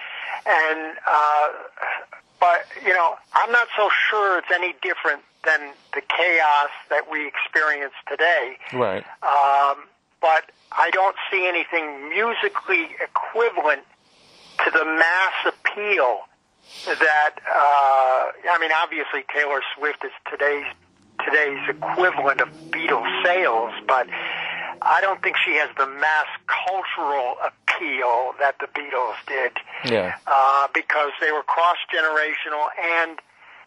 but, I'm not so sure it's any different than the chaos that we experience today. Right. But I don't see anything musically equivalent to the mass appeal that, obviously Taylor Swift is today's equivalent of Beatles sales, but I don't think she has the mass cultural appeal that the Beatles did. Yeah. Because they were cross-generational, and,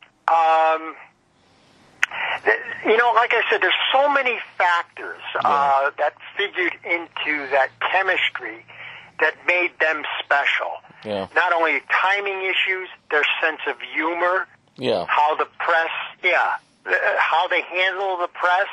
like I said, there's so many factors that figured into that chemistry that made them special. Yeah. Not only timing issues, their sense of humor, how the press, how they handle the press,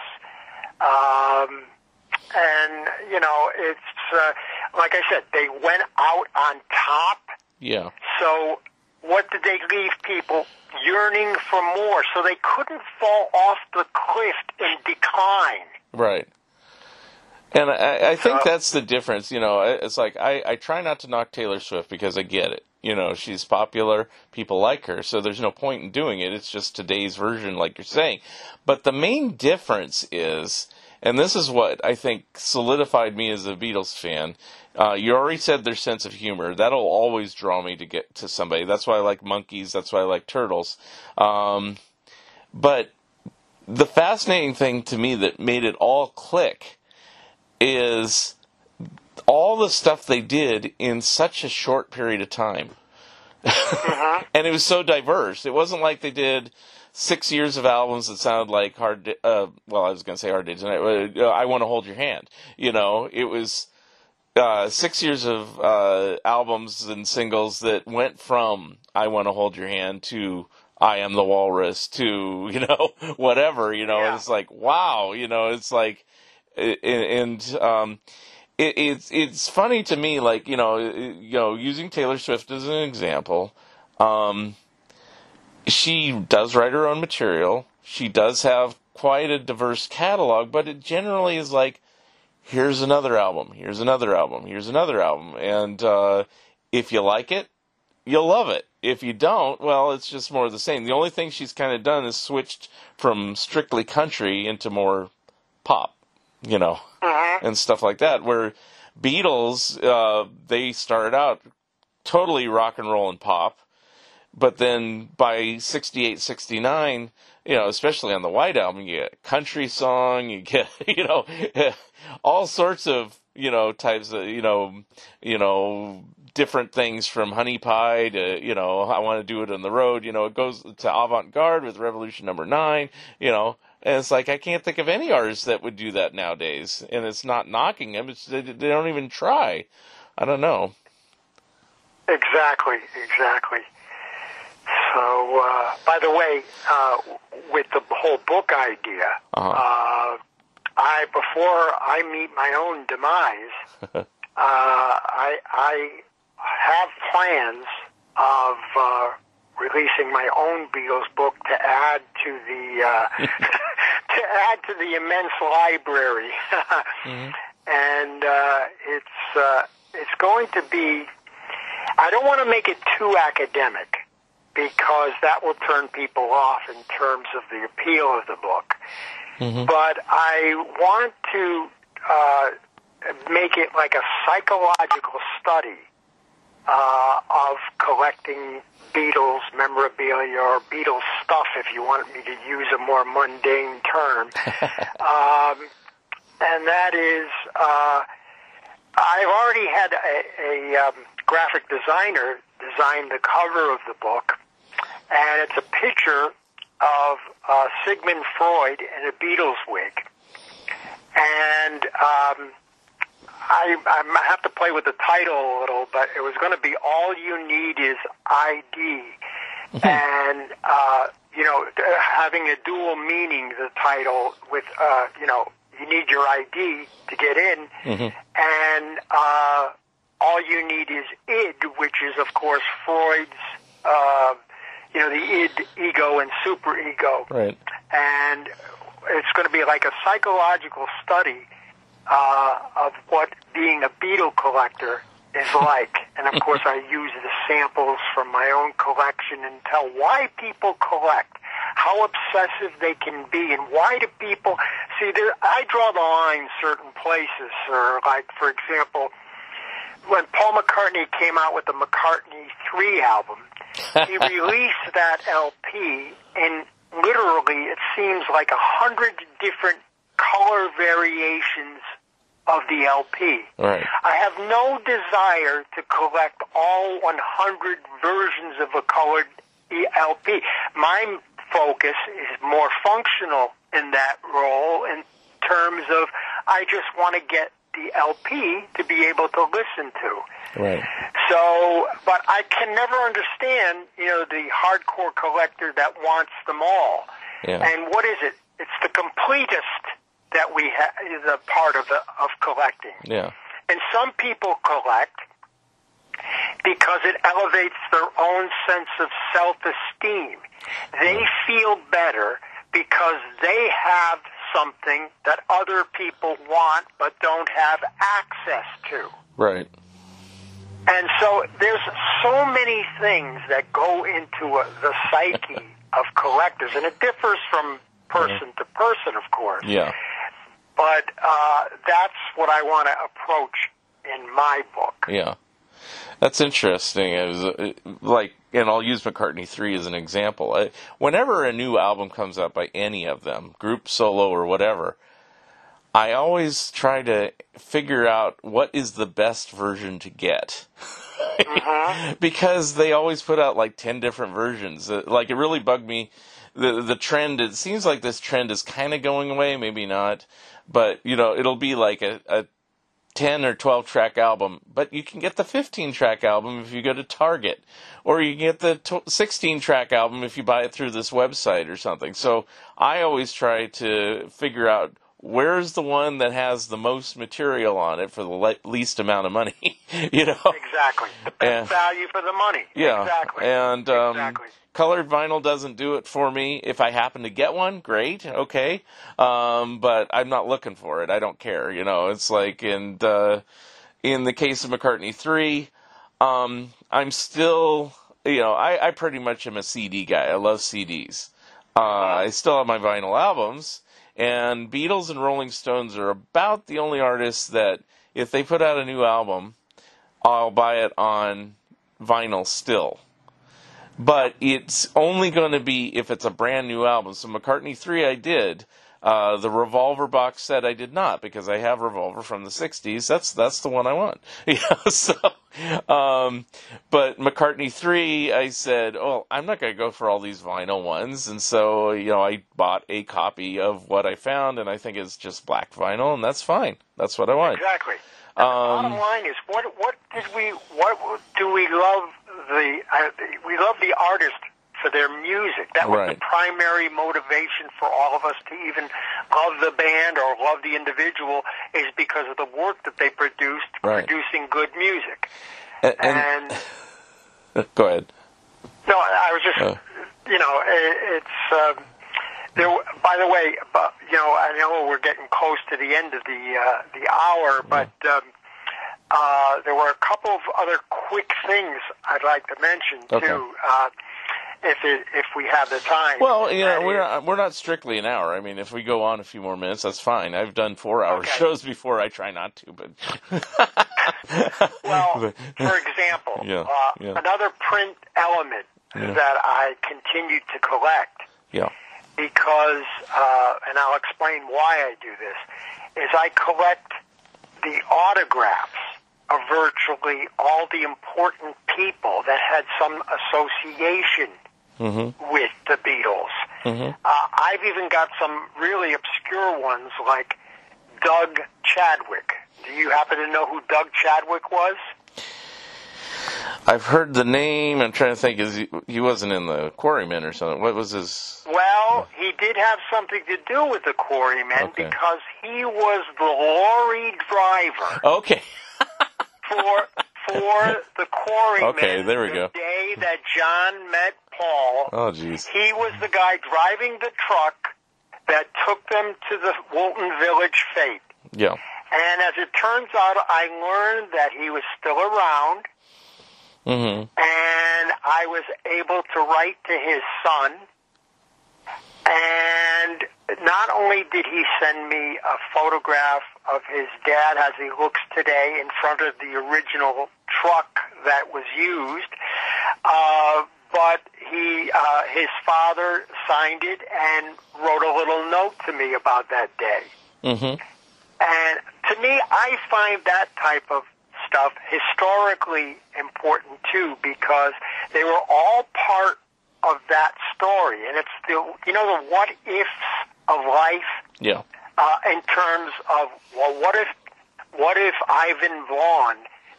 and, it's, like I said, they went out on top. Yeah. So what did they leave people yearning for more? So they couldn't fall off the cliff in decline. Right. And I think that's the difference. It's like I try not to knock Taylor Swift because I get it. She's popular. People like her. So there's no point in doing it. It's just today's version, like you're saying. But the main difference is, and this is what I think solidified me as a Beatles fan, you already said their sense of humor. That'll always draw me to get to somebody. That's why I like Monkees. That's why I like Turtles. But the fascinating thing to me that made it all click is all the stuff they did in such a short period of time. And it was so diverse. It wasn't like they did 6 years of albums that sounded like I was going to say Hard Day Tonight. I Want to Hold Your Hand. It was 6 years of albums and singles that went from I Want to Hold Your Hand to I Am the Walrus to, whatever, And it's like, wow, it's like, it's funny to me, like, using Taylor Swift as an example, she does write her own material. She does have quite a diverse catalog, but it generally is like, here's another album, here's another album, here's another album. And if you like it, you'll love it. If you don't, well, it's just more of the same. The only thing she's kind of done is switched from strictly country into more pop, and stuff like that. Where Beatles, they started out totally rock and roll and pop, but then by 68, 69, especially on the White Album, you get country song, you get, all sorts of, types of, different things from Honey Pie to, I Want to Do It on the Road. It goes to Avant-Garde with Revolution Number 9, and it's like, I can't think of any artist that would do that nowadays. And it's not knocking them. They don't even try. I don't know. Exactly. So, by the way, with the whole book idea, before I meet my own demise, I have plans of releasing my own Beatles book to add to the to add to the immense library. And it's going to be, I don't want to make it too academic, because that will turn people off in terms of the appeal of the book. But I want to make it like a psychological study of collecting Beatles memorabilia, or Beatles stuff, if you want me to use a more mundane term. And that is, I've already had a graphic designer design the cover of the book, and it's a picture of Sigmund Freud in a Beatles wig. And I have to play with the title a little, but it was going to be All You Need Is ID. And, having a dual meaning, the title, with, you need your ID to get in. And All You Need Is id, which is, of course, Freud's, the id, ego, and superego. Right. And it's going to be like a psychological study of what being a Beatle collector is like. And, of course, I use the samples from my own collection and tell why people collect, how obsessive they can be, and why do people... See, I draw the line certain places, like, for example, when Paul McCartney came out with the McCartney 3 album, he released that LP, and literally it seems like 100 different color variations of the LP. Right. I have no desire to collect all 100 versions of a colored LP. My focus is more functional in that role, in terms of I just want to get the LP to be able to listen to. Right. So, but I can never understand, the hardcore collector that wants them all. Yeah. And what is it? It's the completist that we have, is a part of collecting. Yeah. And some people collect because it elevates their own sense of self-esteem. They feel better because they have something that other people want but don't have access to. Right. And so there's so many things that go into the psyche of collectors, and it differs from person to person, of course. Yeah. But that's what I want to approach in my book. Yeah. That's interesting. It was and I'll use McCartney 3 as an example. Whenever a new album comes out by any of them, group, solo, or whatever, I always try to figure out what is the best version to get. Because they always put out like 10 different versions. It really bugged me. The trend, it seems like this trend is kind of going away, maybe not. But, it'll be like a 10 or 12 track album, but you can get the 15 track album if you go to Target, or you can get the 16 track album if you buy it through this website or something. So I always try to figure out where's the one that has the most material on it for the least amount of money, Exactly. The best value for the money. Yeah. Exactly. And exactly. Colored vinyl doesn't do it for me. If I happen to get one, great, okay. But I'm not looking for it. I don't care, It's like, and in the case of McCartney 3, I'm still, I pretty much am a CD guy. I love CDs. I still have my vinyl albums, and Beatles and Rolling Stones are about the only artists that, if they put out a new album, I'll buy it on vinyl still. But it's only going to be if it's a brand new album. So McCartney 3 I did. The Revolver box set I did not, because I have Revolver from the 60s. That's the one I want. But McCartney 3, I said, I'm not going to go for all these vinyl ones. And so, I bought a copy of what I found, and I think it's just black vinyl, and that's fine. That's what I want. Exactly. The bottom line is, what do we love? We love the artist for their music. That was the primary motivation for all of us to even love the band or love the individual, is because of the work that they produced, producing good music. And go ahead. No, I was just, it's By the way, I know we're getting close to the end of the hour, but there were a couple of other quick things I'd like to mention too, if we have the time. Well, we're not strictly an hour. I mean, if we go on a few more minutes, that's fine. I've done 4-hour shows before. I try not to, but well, for example, another print element that I continued to collect. Yeah. Because, and I'll explain why I do this, is I collect the autographs of virtually all the important people that had some association with the Beatles. I've even got some really obscure ones like Doug Chadwick. Do you happen to know who Doug Chadwick was? I've heard the name. I'm trying to think. He wasn't in the Quarrymen or something? What was his... Well, he did have something to do with the Quarrymen because he was the lorry driver. Okay. for the Quarrymen. Okay, there we go. The day that John met Paul. Oh, jeez. He was the guy driving the truck that took them to the Woolton Village fete. Yeah. And as it turns out, I learned that he was still around. And I was able to write to his son. And not only did he send me a photograph of his dad as he looks today in front of the original truck that was used, but his father signed it and wrote a little note to me about that day. And to me, I find that type of stuff historically important too, because they were all part of that story, and it's the what ifs of life. Yeah. In terms of, well, what if Ivan Vaughn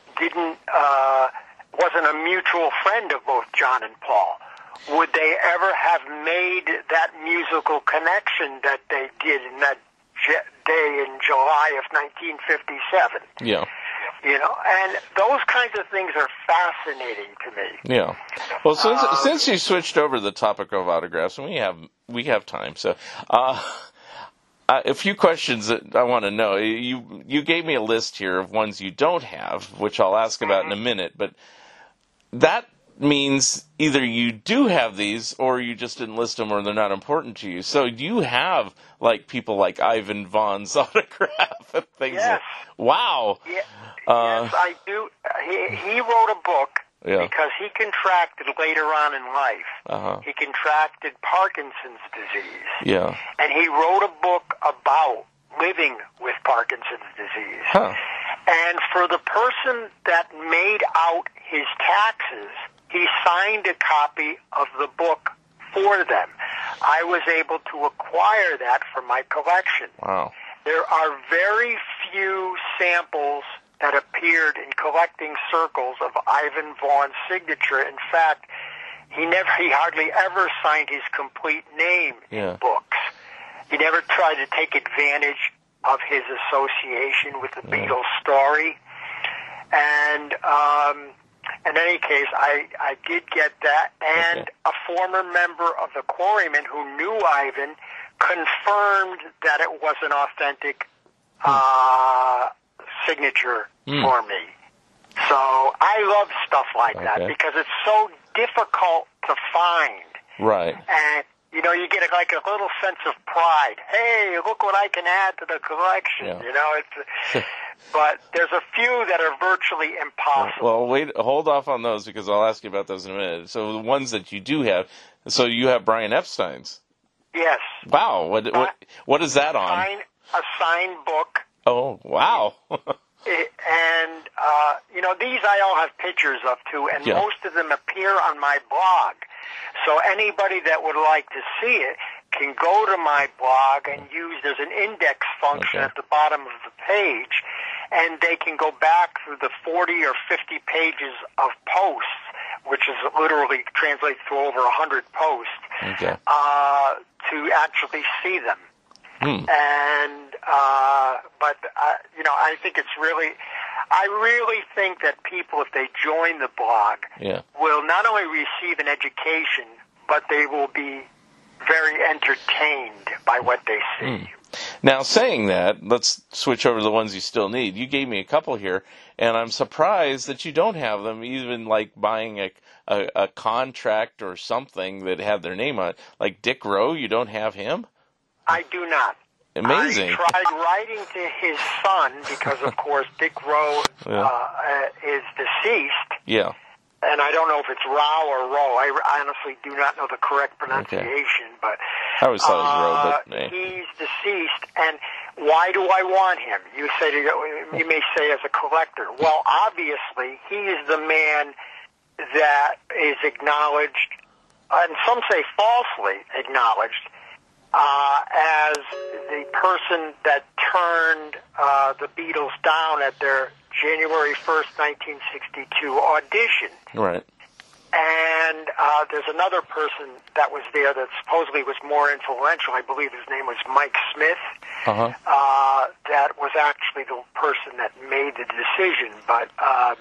wasn't a mutual friend of both John and Paul? Would they ever have made that musical connection that they did in that day in July of 1957? Yeah. And those kinds of things are fascinating to me. Yeah. Well, since you switched over the topic of autographs, and we have time, so a few questions that I want to know. You gave me a list here of ones you don't have, which I'll ask about in a minute, but that means either you do have these or you just didn't list them or they're not important to you. So do you have people like Ivan Vaughn's autograph and things? Yes. Wow. Yeah. Yes, I do. He wrote a book because he contracted later on in life. He contracted Parkinson's disease. Yeah. And he wrote a book about living with Parkinson's disease. And for the person that made out his taxes, he signed a copy of the book for them. I was able to acquire that for my collection. Wow. There are very few samples that appeared in collecting circles of Ivan Vaughn's signature. In fact, he hardly ever signed his complete name in books. He never tried to take advantage of his association with the Beatles story. And in any case, I did get that. And a former member of the Quarrymen who knew Ivan confirmed that it was an authentic signature for me. So I love stuff like that because it's so difficult to find. Right. And, you get like a little sense of pride. Hey, look what I can add to the collection. Yeah. But there's a few that are virtually impossible. Well, hold off on those because I'll ask you about those in a minute. So the ones that you do have, so you have Brian Epstein's. Yes. Wow. What is that on? A signed book. Oh, wow. And, these I all have pictures of, too, and most of them appear on my blog. So anybody that would like to see it can go to my blog and there's an index function at the bottom of the page, and they can go back through the 40 or 50 pages of posts, which is literally translates to over 100 posts, to actually see them. And, I think I really think that people, if they join the blog, will not only receive an education, but they will be very entertained by what they see. Now, saying that, let's switch over to the ones you still need. You gave me a couple here, and I'm surprised that you don't have them, even like buying a contract or something that had their name on it. Like Dick Rowe, you don't have him? I do not. Amazing. I tried writing to his son because, of course, Dick Rowe is deceased. Yeah. And I don't know if it's Rao or Rowe. I honestly do not know the correct pronunciation, but I always thought it was Rowe, but he's deceased. And why do I want him? You may say as a collector. Well, obviously, he is the man that is acknowledged, and some say falsely acknowledged, as the person that turned the Beatles down at their January 1st, 1962 audition. Right. And there's another person that was there that supposedly was more influential. I believe his name was Mike Smith. That was actually the person that made the decision. But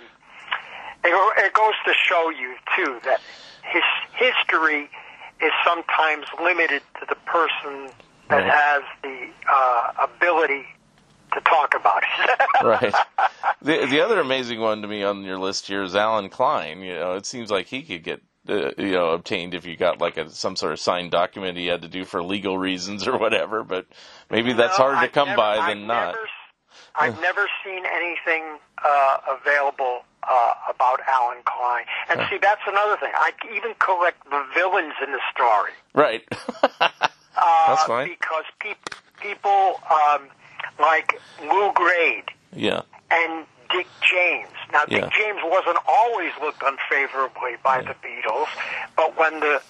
it goes to show you, too, that his history is sometimes limited to the person that has the ability to talk about it. Right. The other amazing one to me on your list here is Alan Klein. You know, it seems like he could get obtained if you got like some sort of signed document he had to do for legal reasons or whatever. But maybe that's harder to come by than not. I've never seen anything available about Alan Klein. And see, that's another thing. I even collect the villains in the story. Right. That's fine. Because people like Lou Grade and Dick James. Now, Dick James wasn't always looked unfavorably by the Beatles, but when their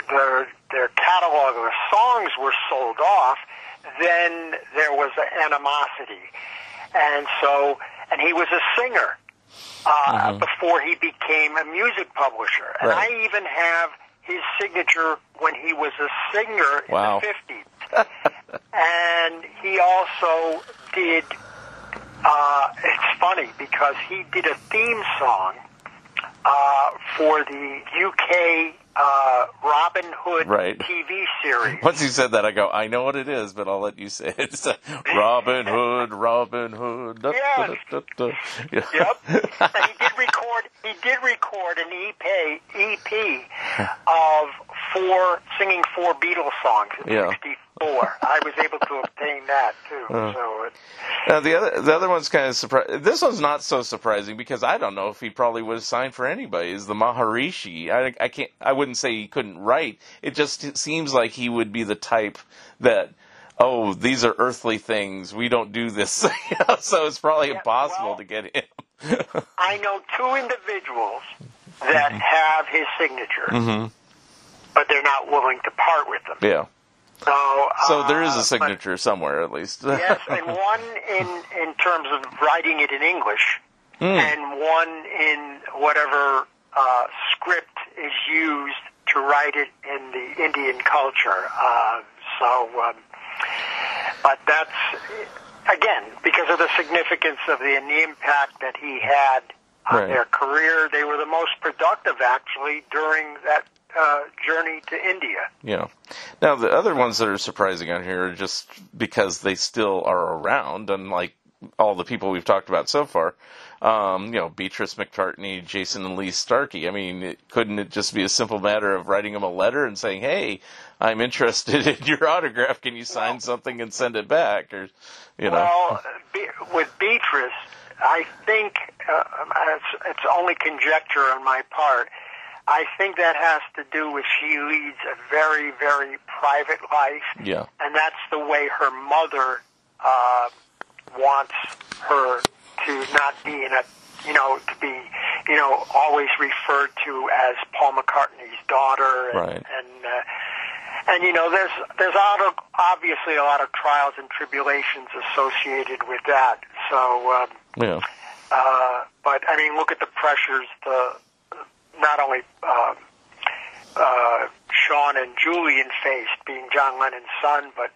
catalog of songs were sold off, then there was animosity. And he was a singer before he became a music publisher. And I even have his signature when he was a singer in the 50s. And he also did, it's funny because he did a theme song for the UK Robin Hood TV series. Once you said that, I go, I know what it is, but I'll let you say it. It's Robin Hood, Robin Hood. Yes. Yep. And he did record an EP of singing four Beatles songs in 1964. I was able to obtain that too. Now the other one's kind of surprising. This one's not so surprising because I don't know if he probably would have signed for anybody. Is the Maharishi? I wouldn't say he couldn't write. It just seems like he would be the type that, oh, these are earthly things. We don't do this. So it's probably impossible to get him. I know two individuals that have his signature, but they're not willing to part with them. Yeah. So there is a signature somewhere, at least. Yes, and one in terms of writing it in English, and one in whatever script is used to write it in the Indian culture. But that's, again, because of the significance of and the impact that he had on their career. They were the most productive, actually, during that journey to India. Yeah. Now, the other ones that are surprising on here are just because they still are around, unlike all the people we've talked about so far. Beatrice McCartney, Jason and Lee Starkey. I mean, couldn't it just be a simple matter of writing them a letter and saying, hey, I'm interested in your autograph. Can you sign something and send it back? Or, Well, with Beatrice, I think it's only conjecture on my part. I think that has to do with she leads a very, very private life. Yeah. And that's the way her mother wants her to not be to be, always referred to as Paul McCartney's daughter. Right. And there's obviously a lot of trials and tribulations associated with that. So, but I mean, look at the pressures to not only Sean and Julian faced, being John Lennon's son, but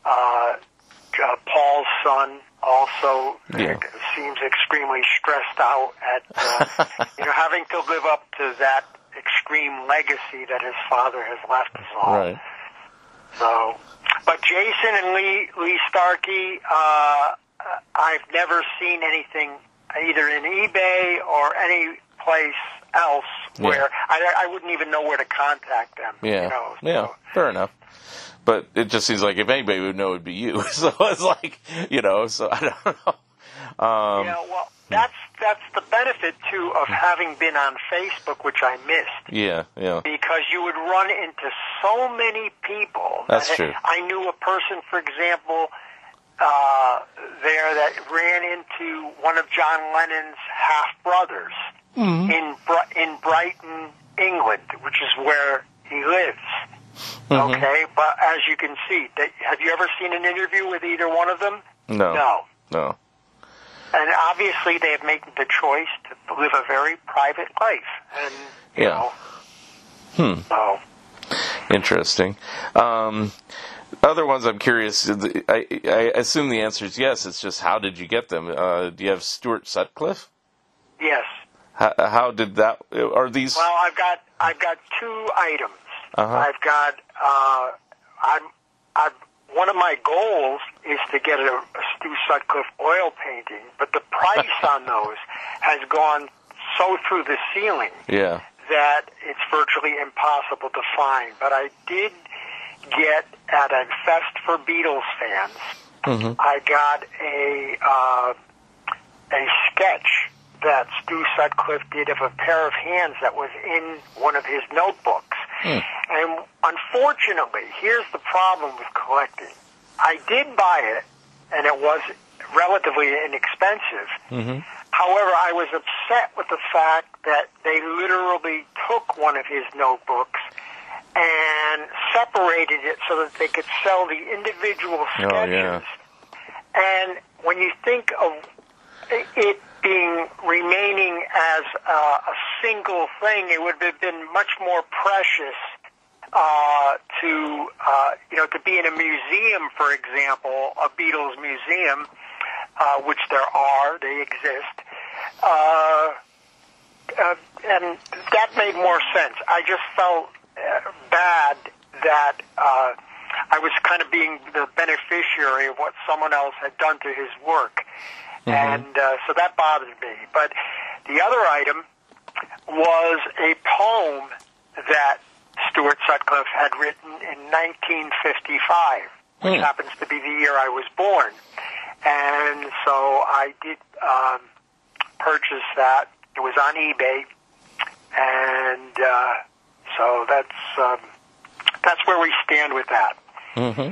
Paul's son also seems extremely stressed out at having to live up to that extreme legacy that his father has left us all. Right. So, but Jason and Lee Starkey, I've never seen anything either in eBay or any place else where I wouldn't even know where to contact them. Yeah, you know, yeah, so. fair enough. But it just seems like if anybody would know, it'd be you. So it's like, so I don't know. Yeah, well, that's the benefit, too, of having been on Facebook, which I missed. Yeah. Because you would run into so many people. That's true. I knew a person, for example, there that ran into one of John Lennon's half-brothers in Brighton, England, which is where he lives. Mm-hmm. Okay, but as you can see, have you ever seen an interview with either one of them? No. And obviously they have made the choice to live a very private life. And, you know. So. Interesting. Other ones I'm curious, I assume the answer is yes. It's just, how did you get them? Do you have Stuart Sutcliffe? Yes. How did that, are these? Well, I've got two items. Uh-huh. I've got, one of my goals is to get a Stu Sutcliffe oil painting, but the price on those has gone so through the ceiling that it's virtually impossible to find. But I did get at a Fest for Beatles fans. I got a sketch that Stu Sutcliffe did of a pair of hands that was in one of his notebooks. And unfortunately, here's the problem with collecting. I did buy it, and it was relatively inexpensive. However, I was upset with the fact that they literally took one of his notebooks and separated it so that they could sell the individual sketches. And when you think of it being remaining as a single thing, it would have been much more precious to be in a museum, for example, a Beatles museum, which they exist, and that made more sense. I just felt bad that I was kind of being the beneficiary of what someone else had done to his work. And so that bothered me. But the other item was a poem that Stuart Sutcliffe had written in 1955, which happens to be the year I was born. And so I did purchase that. It was on eBay. And so that's where we stand with that.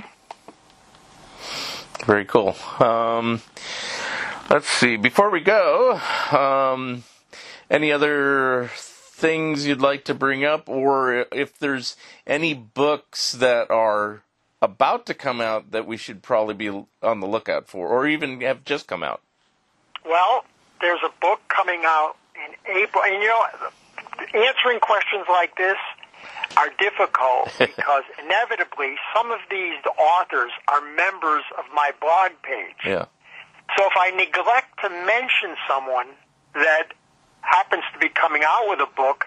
Very cool. Let's see. Before we go, any other things you'd like to bring up, or if there's any books that are about to come out that we should probably be on the lookout for, or even have just come out? Well, there's a book coming out in April, and answering questions like this are difficult because inevitably some of these authors are members of my blog page. Yeah. So if I neglect to mention someone that happens to be coming out with a book,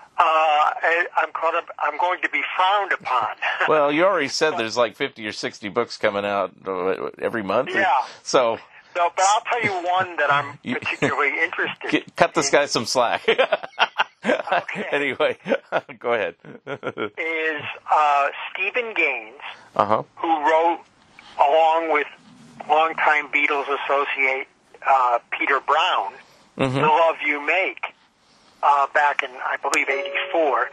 I'm going to be frowned upon. Well, you already said there's like 50 or 60 books coming out every month. Yeah. So, but I'll tell you one that I'm particularly interested in. Cut this guy some slack. Okay. Anyway, go ahead. Is Stephen Gaines, who wrote, along with longtime Beatles associate Peter Brown, The Love You Make, back in, I believe, 84,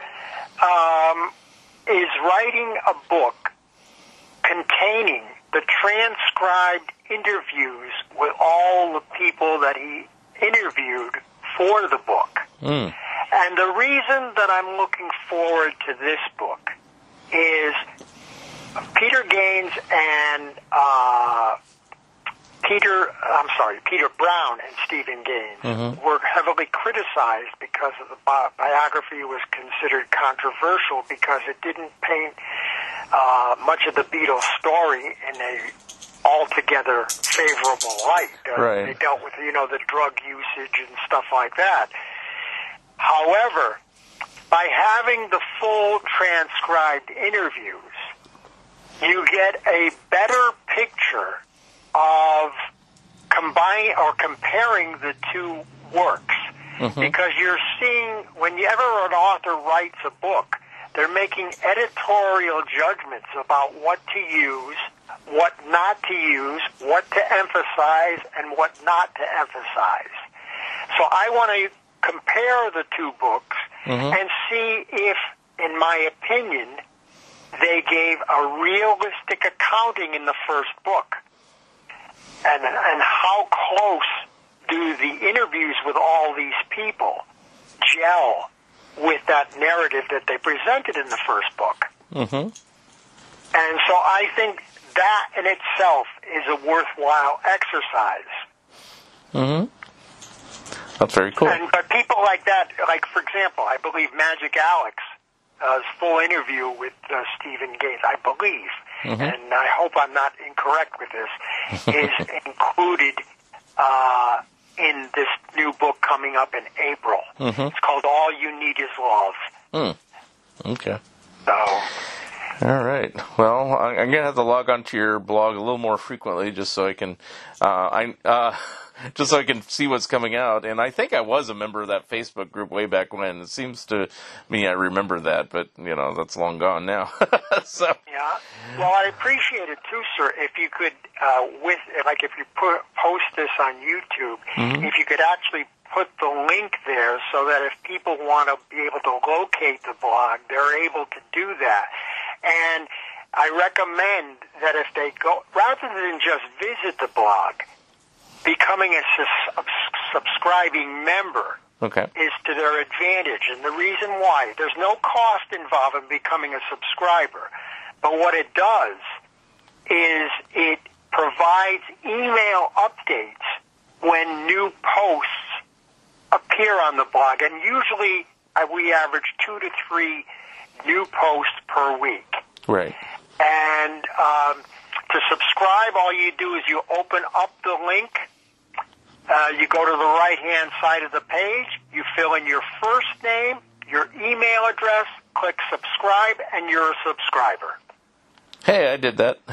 is writing a book containing the transcribed interviews with all the people that he interviewed for the book. And the reason that I'm looking forward to this book is Peter Gaines and Peter Brown and Stephen Gaines were heavily criticized because of the biography was considered controversial because it didn't paint much of the Beatles story in a altogether favorable light. Right. They dealt with, the drug usage and stuff like that. However, by having the full transcribed interviews, you get a better picture of comparing the two works. Because you're seeing, whenever an author writes a book, they're making editorial judgments about what to use, what not to use, what to emphasize, and what not to emphasize. So I want to compare the two books and see if, in my opinion, they gave a realistic accounting in the first book. And how close do the interviews with all these people gel with that narrative that they presented in the first book? And so I think that in itself is a worthwhile exercise. That's very cool. But people like that, like, for example, I believe Magic Alex's full interview with Stephen Gates, I believe, and I hope I'm not incorrect with this, is included in this new book coming up in April. It's called All You Need Is Love. Okay. So, all right. Well, I'm going to have to log onto your blog a little more frequently just so I can just so I can see what's coming out. And I think I was a member of that Facebook group way back when. It seems to me I remember that, but, you know, that's long gone now. So. Yeah. Well, I appreciate it too, sir. If you could, if you post this on YouTube, if you could actually put the link there so that if people want to be able to locate the blog, they're able to do that. And I recommend that if they go, rather than just visit the blog, becoming a subscribing member is to their advantage. And the reason why, there's no cost involved in becoming a subscriber. But what it does is it provides email updates when new posts appear on the blog. And usually we average 2 to 3 new posts per week. Right. And to subscribe, all you do is you open up the link. You go to the right-hand side of the page. You fill in your first name, your email address, click subscribe, and you're a subscriber. Hey, I did that.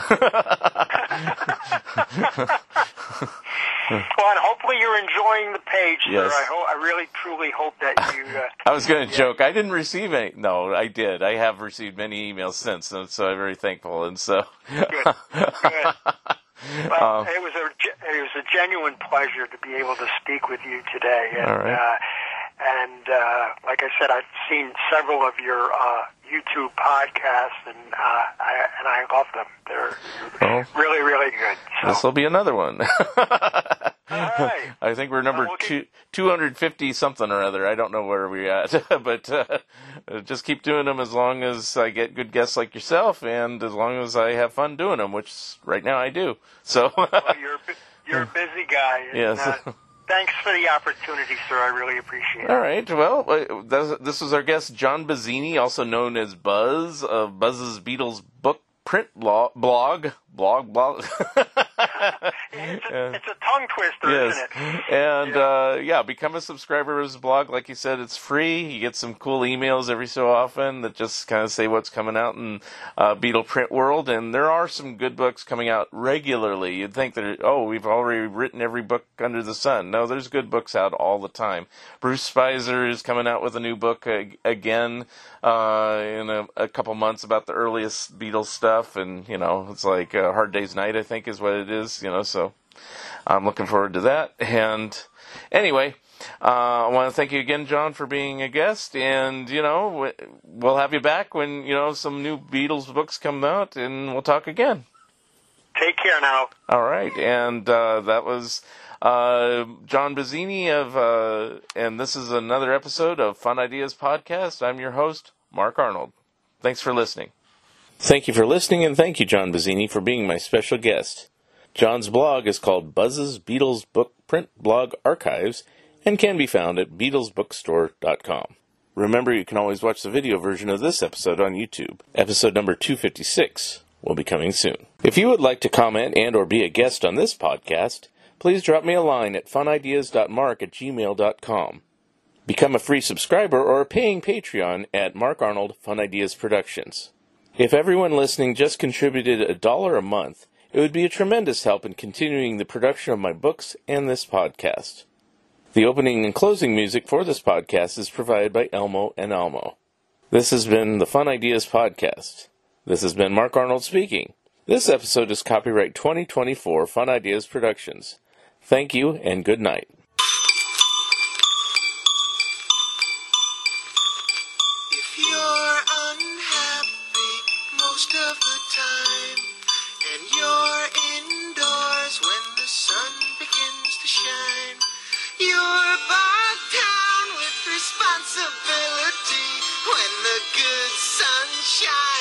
Well, and hopefully you're enjoying the page, yes. sir. I really, truly hope that you... I was going to joke. I didn't receive any. No, I did. I have received many emails since, and so I'm very thankful. And so... Good. Well, it was a genuine pleasure to be able to speak with you today. And, all right. Like I said, I've seen several of your YouTube podcasts, and I love them. They're really, really good. So. This will be another one. All right. I think we're number 250 something or other. I don't know where we're at, but just keep doing them as long as I get good guests like yourself, and as long as I have fun doing them, which right now I do. So. Well, you're a busy guy. And, yes. Thanks for the opportunity, sir. I really appreciate it. All right. Well, this was our guest, John Bazzini, also known as Buzz of Buzz's Beatles book print blog. It's a tongue twister, yes. isn't it? And, become a subscriber of his blog. Like you said, it's free. You get some cool emails every so often that just kind of say what's coming out in Beatle print world. And there are some good books coming out regularly. You'd think that, we've already written every book under the sun. No, there's good books out all the time. Bruce Spicer is coming out with a new book again in a couple months about the earliest Beatles stuff. And, it's like Hard Day's Night, I think is what it is, so I'm looking forward to that. And anyway, I want to thank you again, John, for being a guest, and, we'll have you back when, some new Beatles books come out, and we'll talk again. Take care now. All right, and that was John Bazzini and this is another episode of Fun Ideas Podcast. I'm your host, Mark Arnold. Thanks for listening. Thank you for listening, and thank you, John Bazzini, for being my special guest. John's blog is called Buzz's Beatles Book Print Blog Archives and can be found at BeatlesBookstore.com. Remember, you can always watch the video version of this episode on YouTube. Episode number 256 will be coming soon. If you would like to comment and or be a guest on this podcast, please drop me a line at funideas.mark@gmail.com. Become a free subscriber or a paying Patreon at Mark Arnold Fun Ideas Productions. If everyone listening just contributed $1 a month, it would be a tremendous help in continuing the production of my books and this podcast. The opening and closing music for this podcast is provided by Elmo and Elmo. This has been the Fun Ideas Podcast. This has been Mark Arnold speaking. This episode is copyright 2024 Fun Ideas Productions. Thank you and good night. If you're unhappy most of the time, and you're indoors when the sun begins to shine, you're bogged down with responsibility when the good sun shines.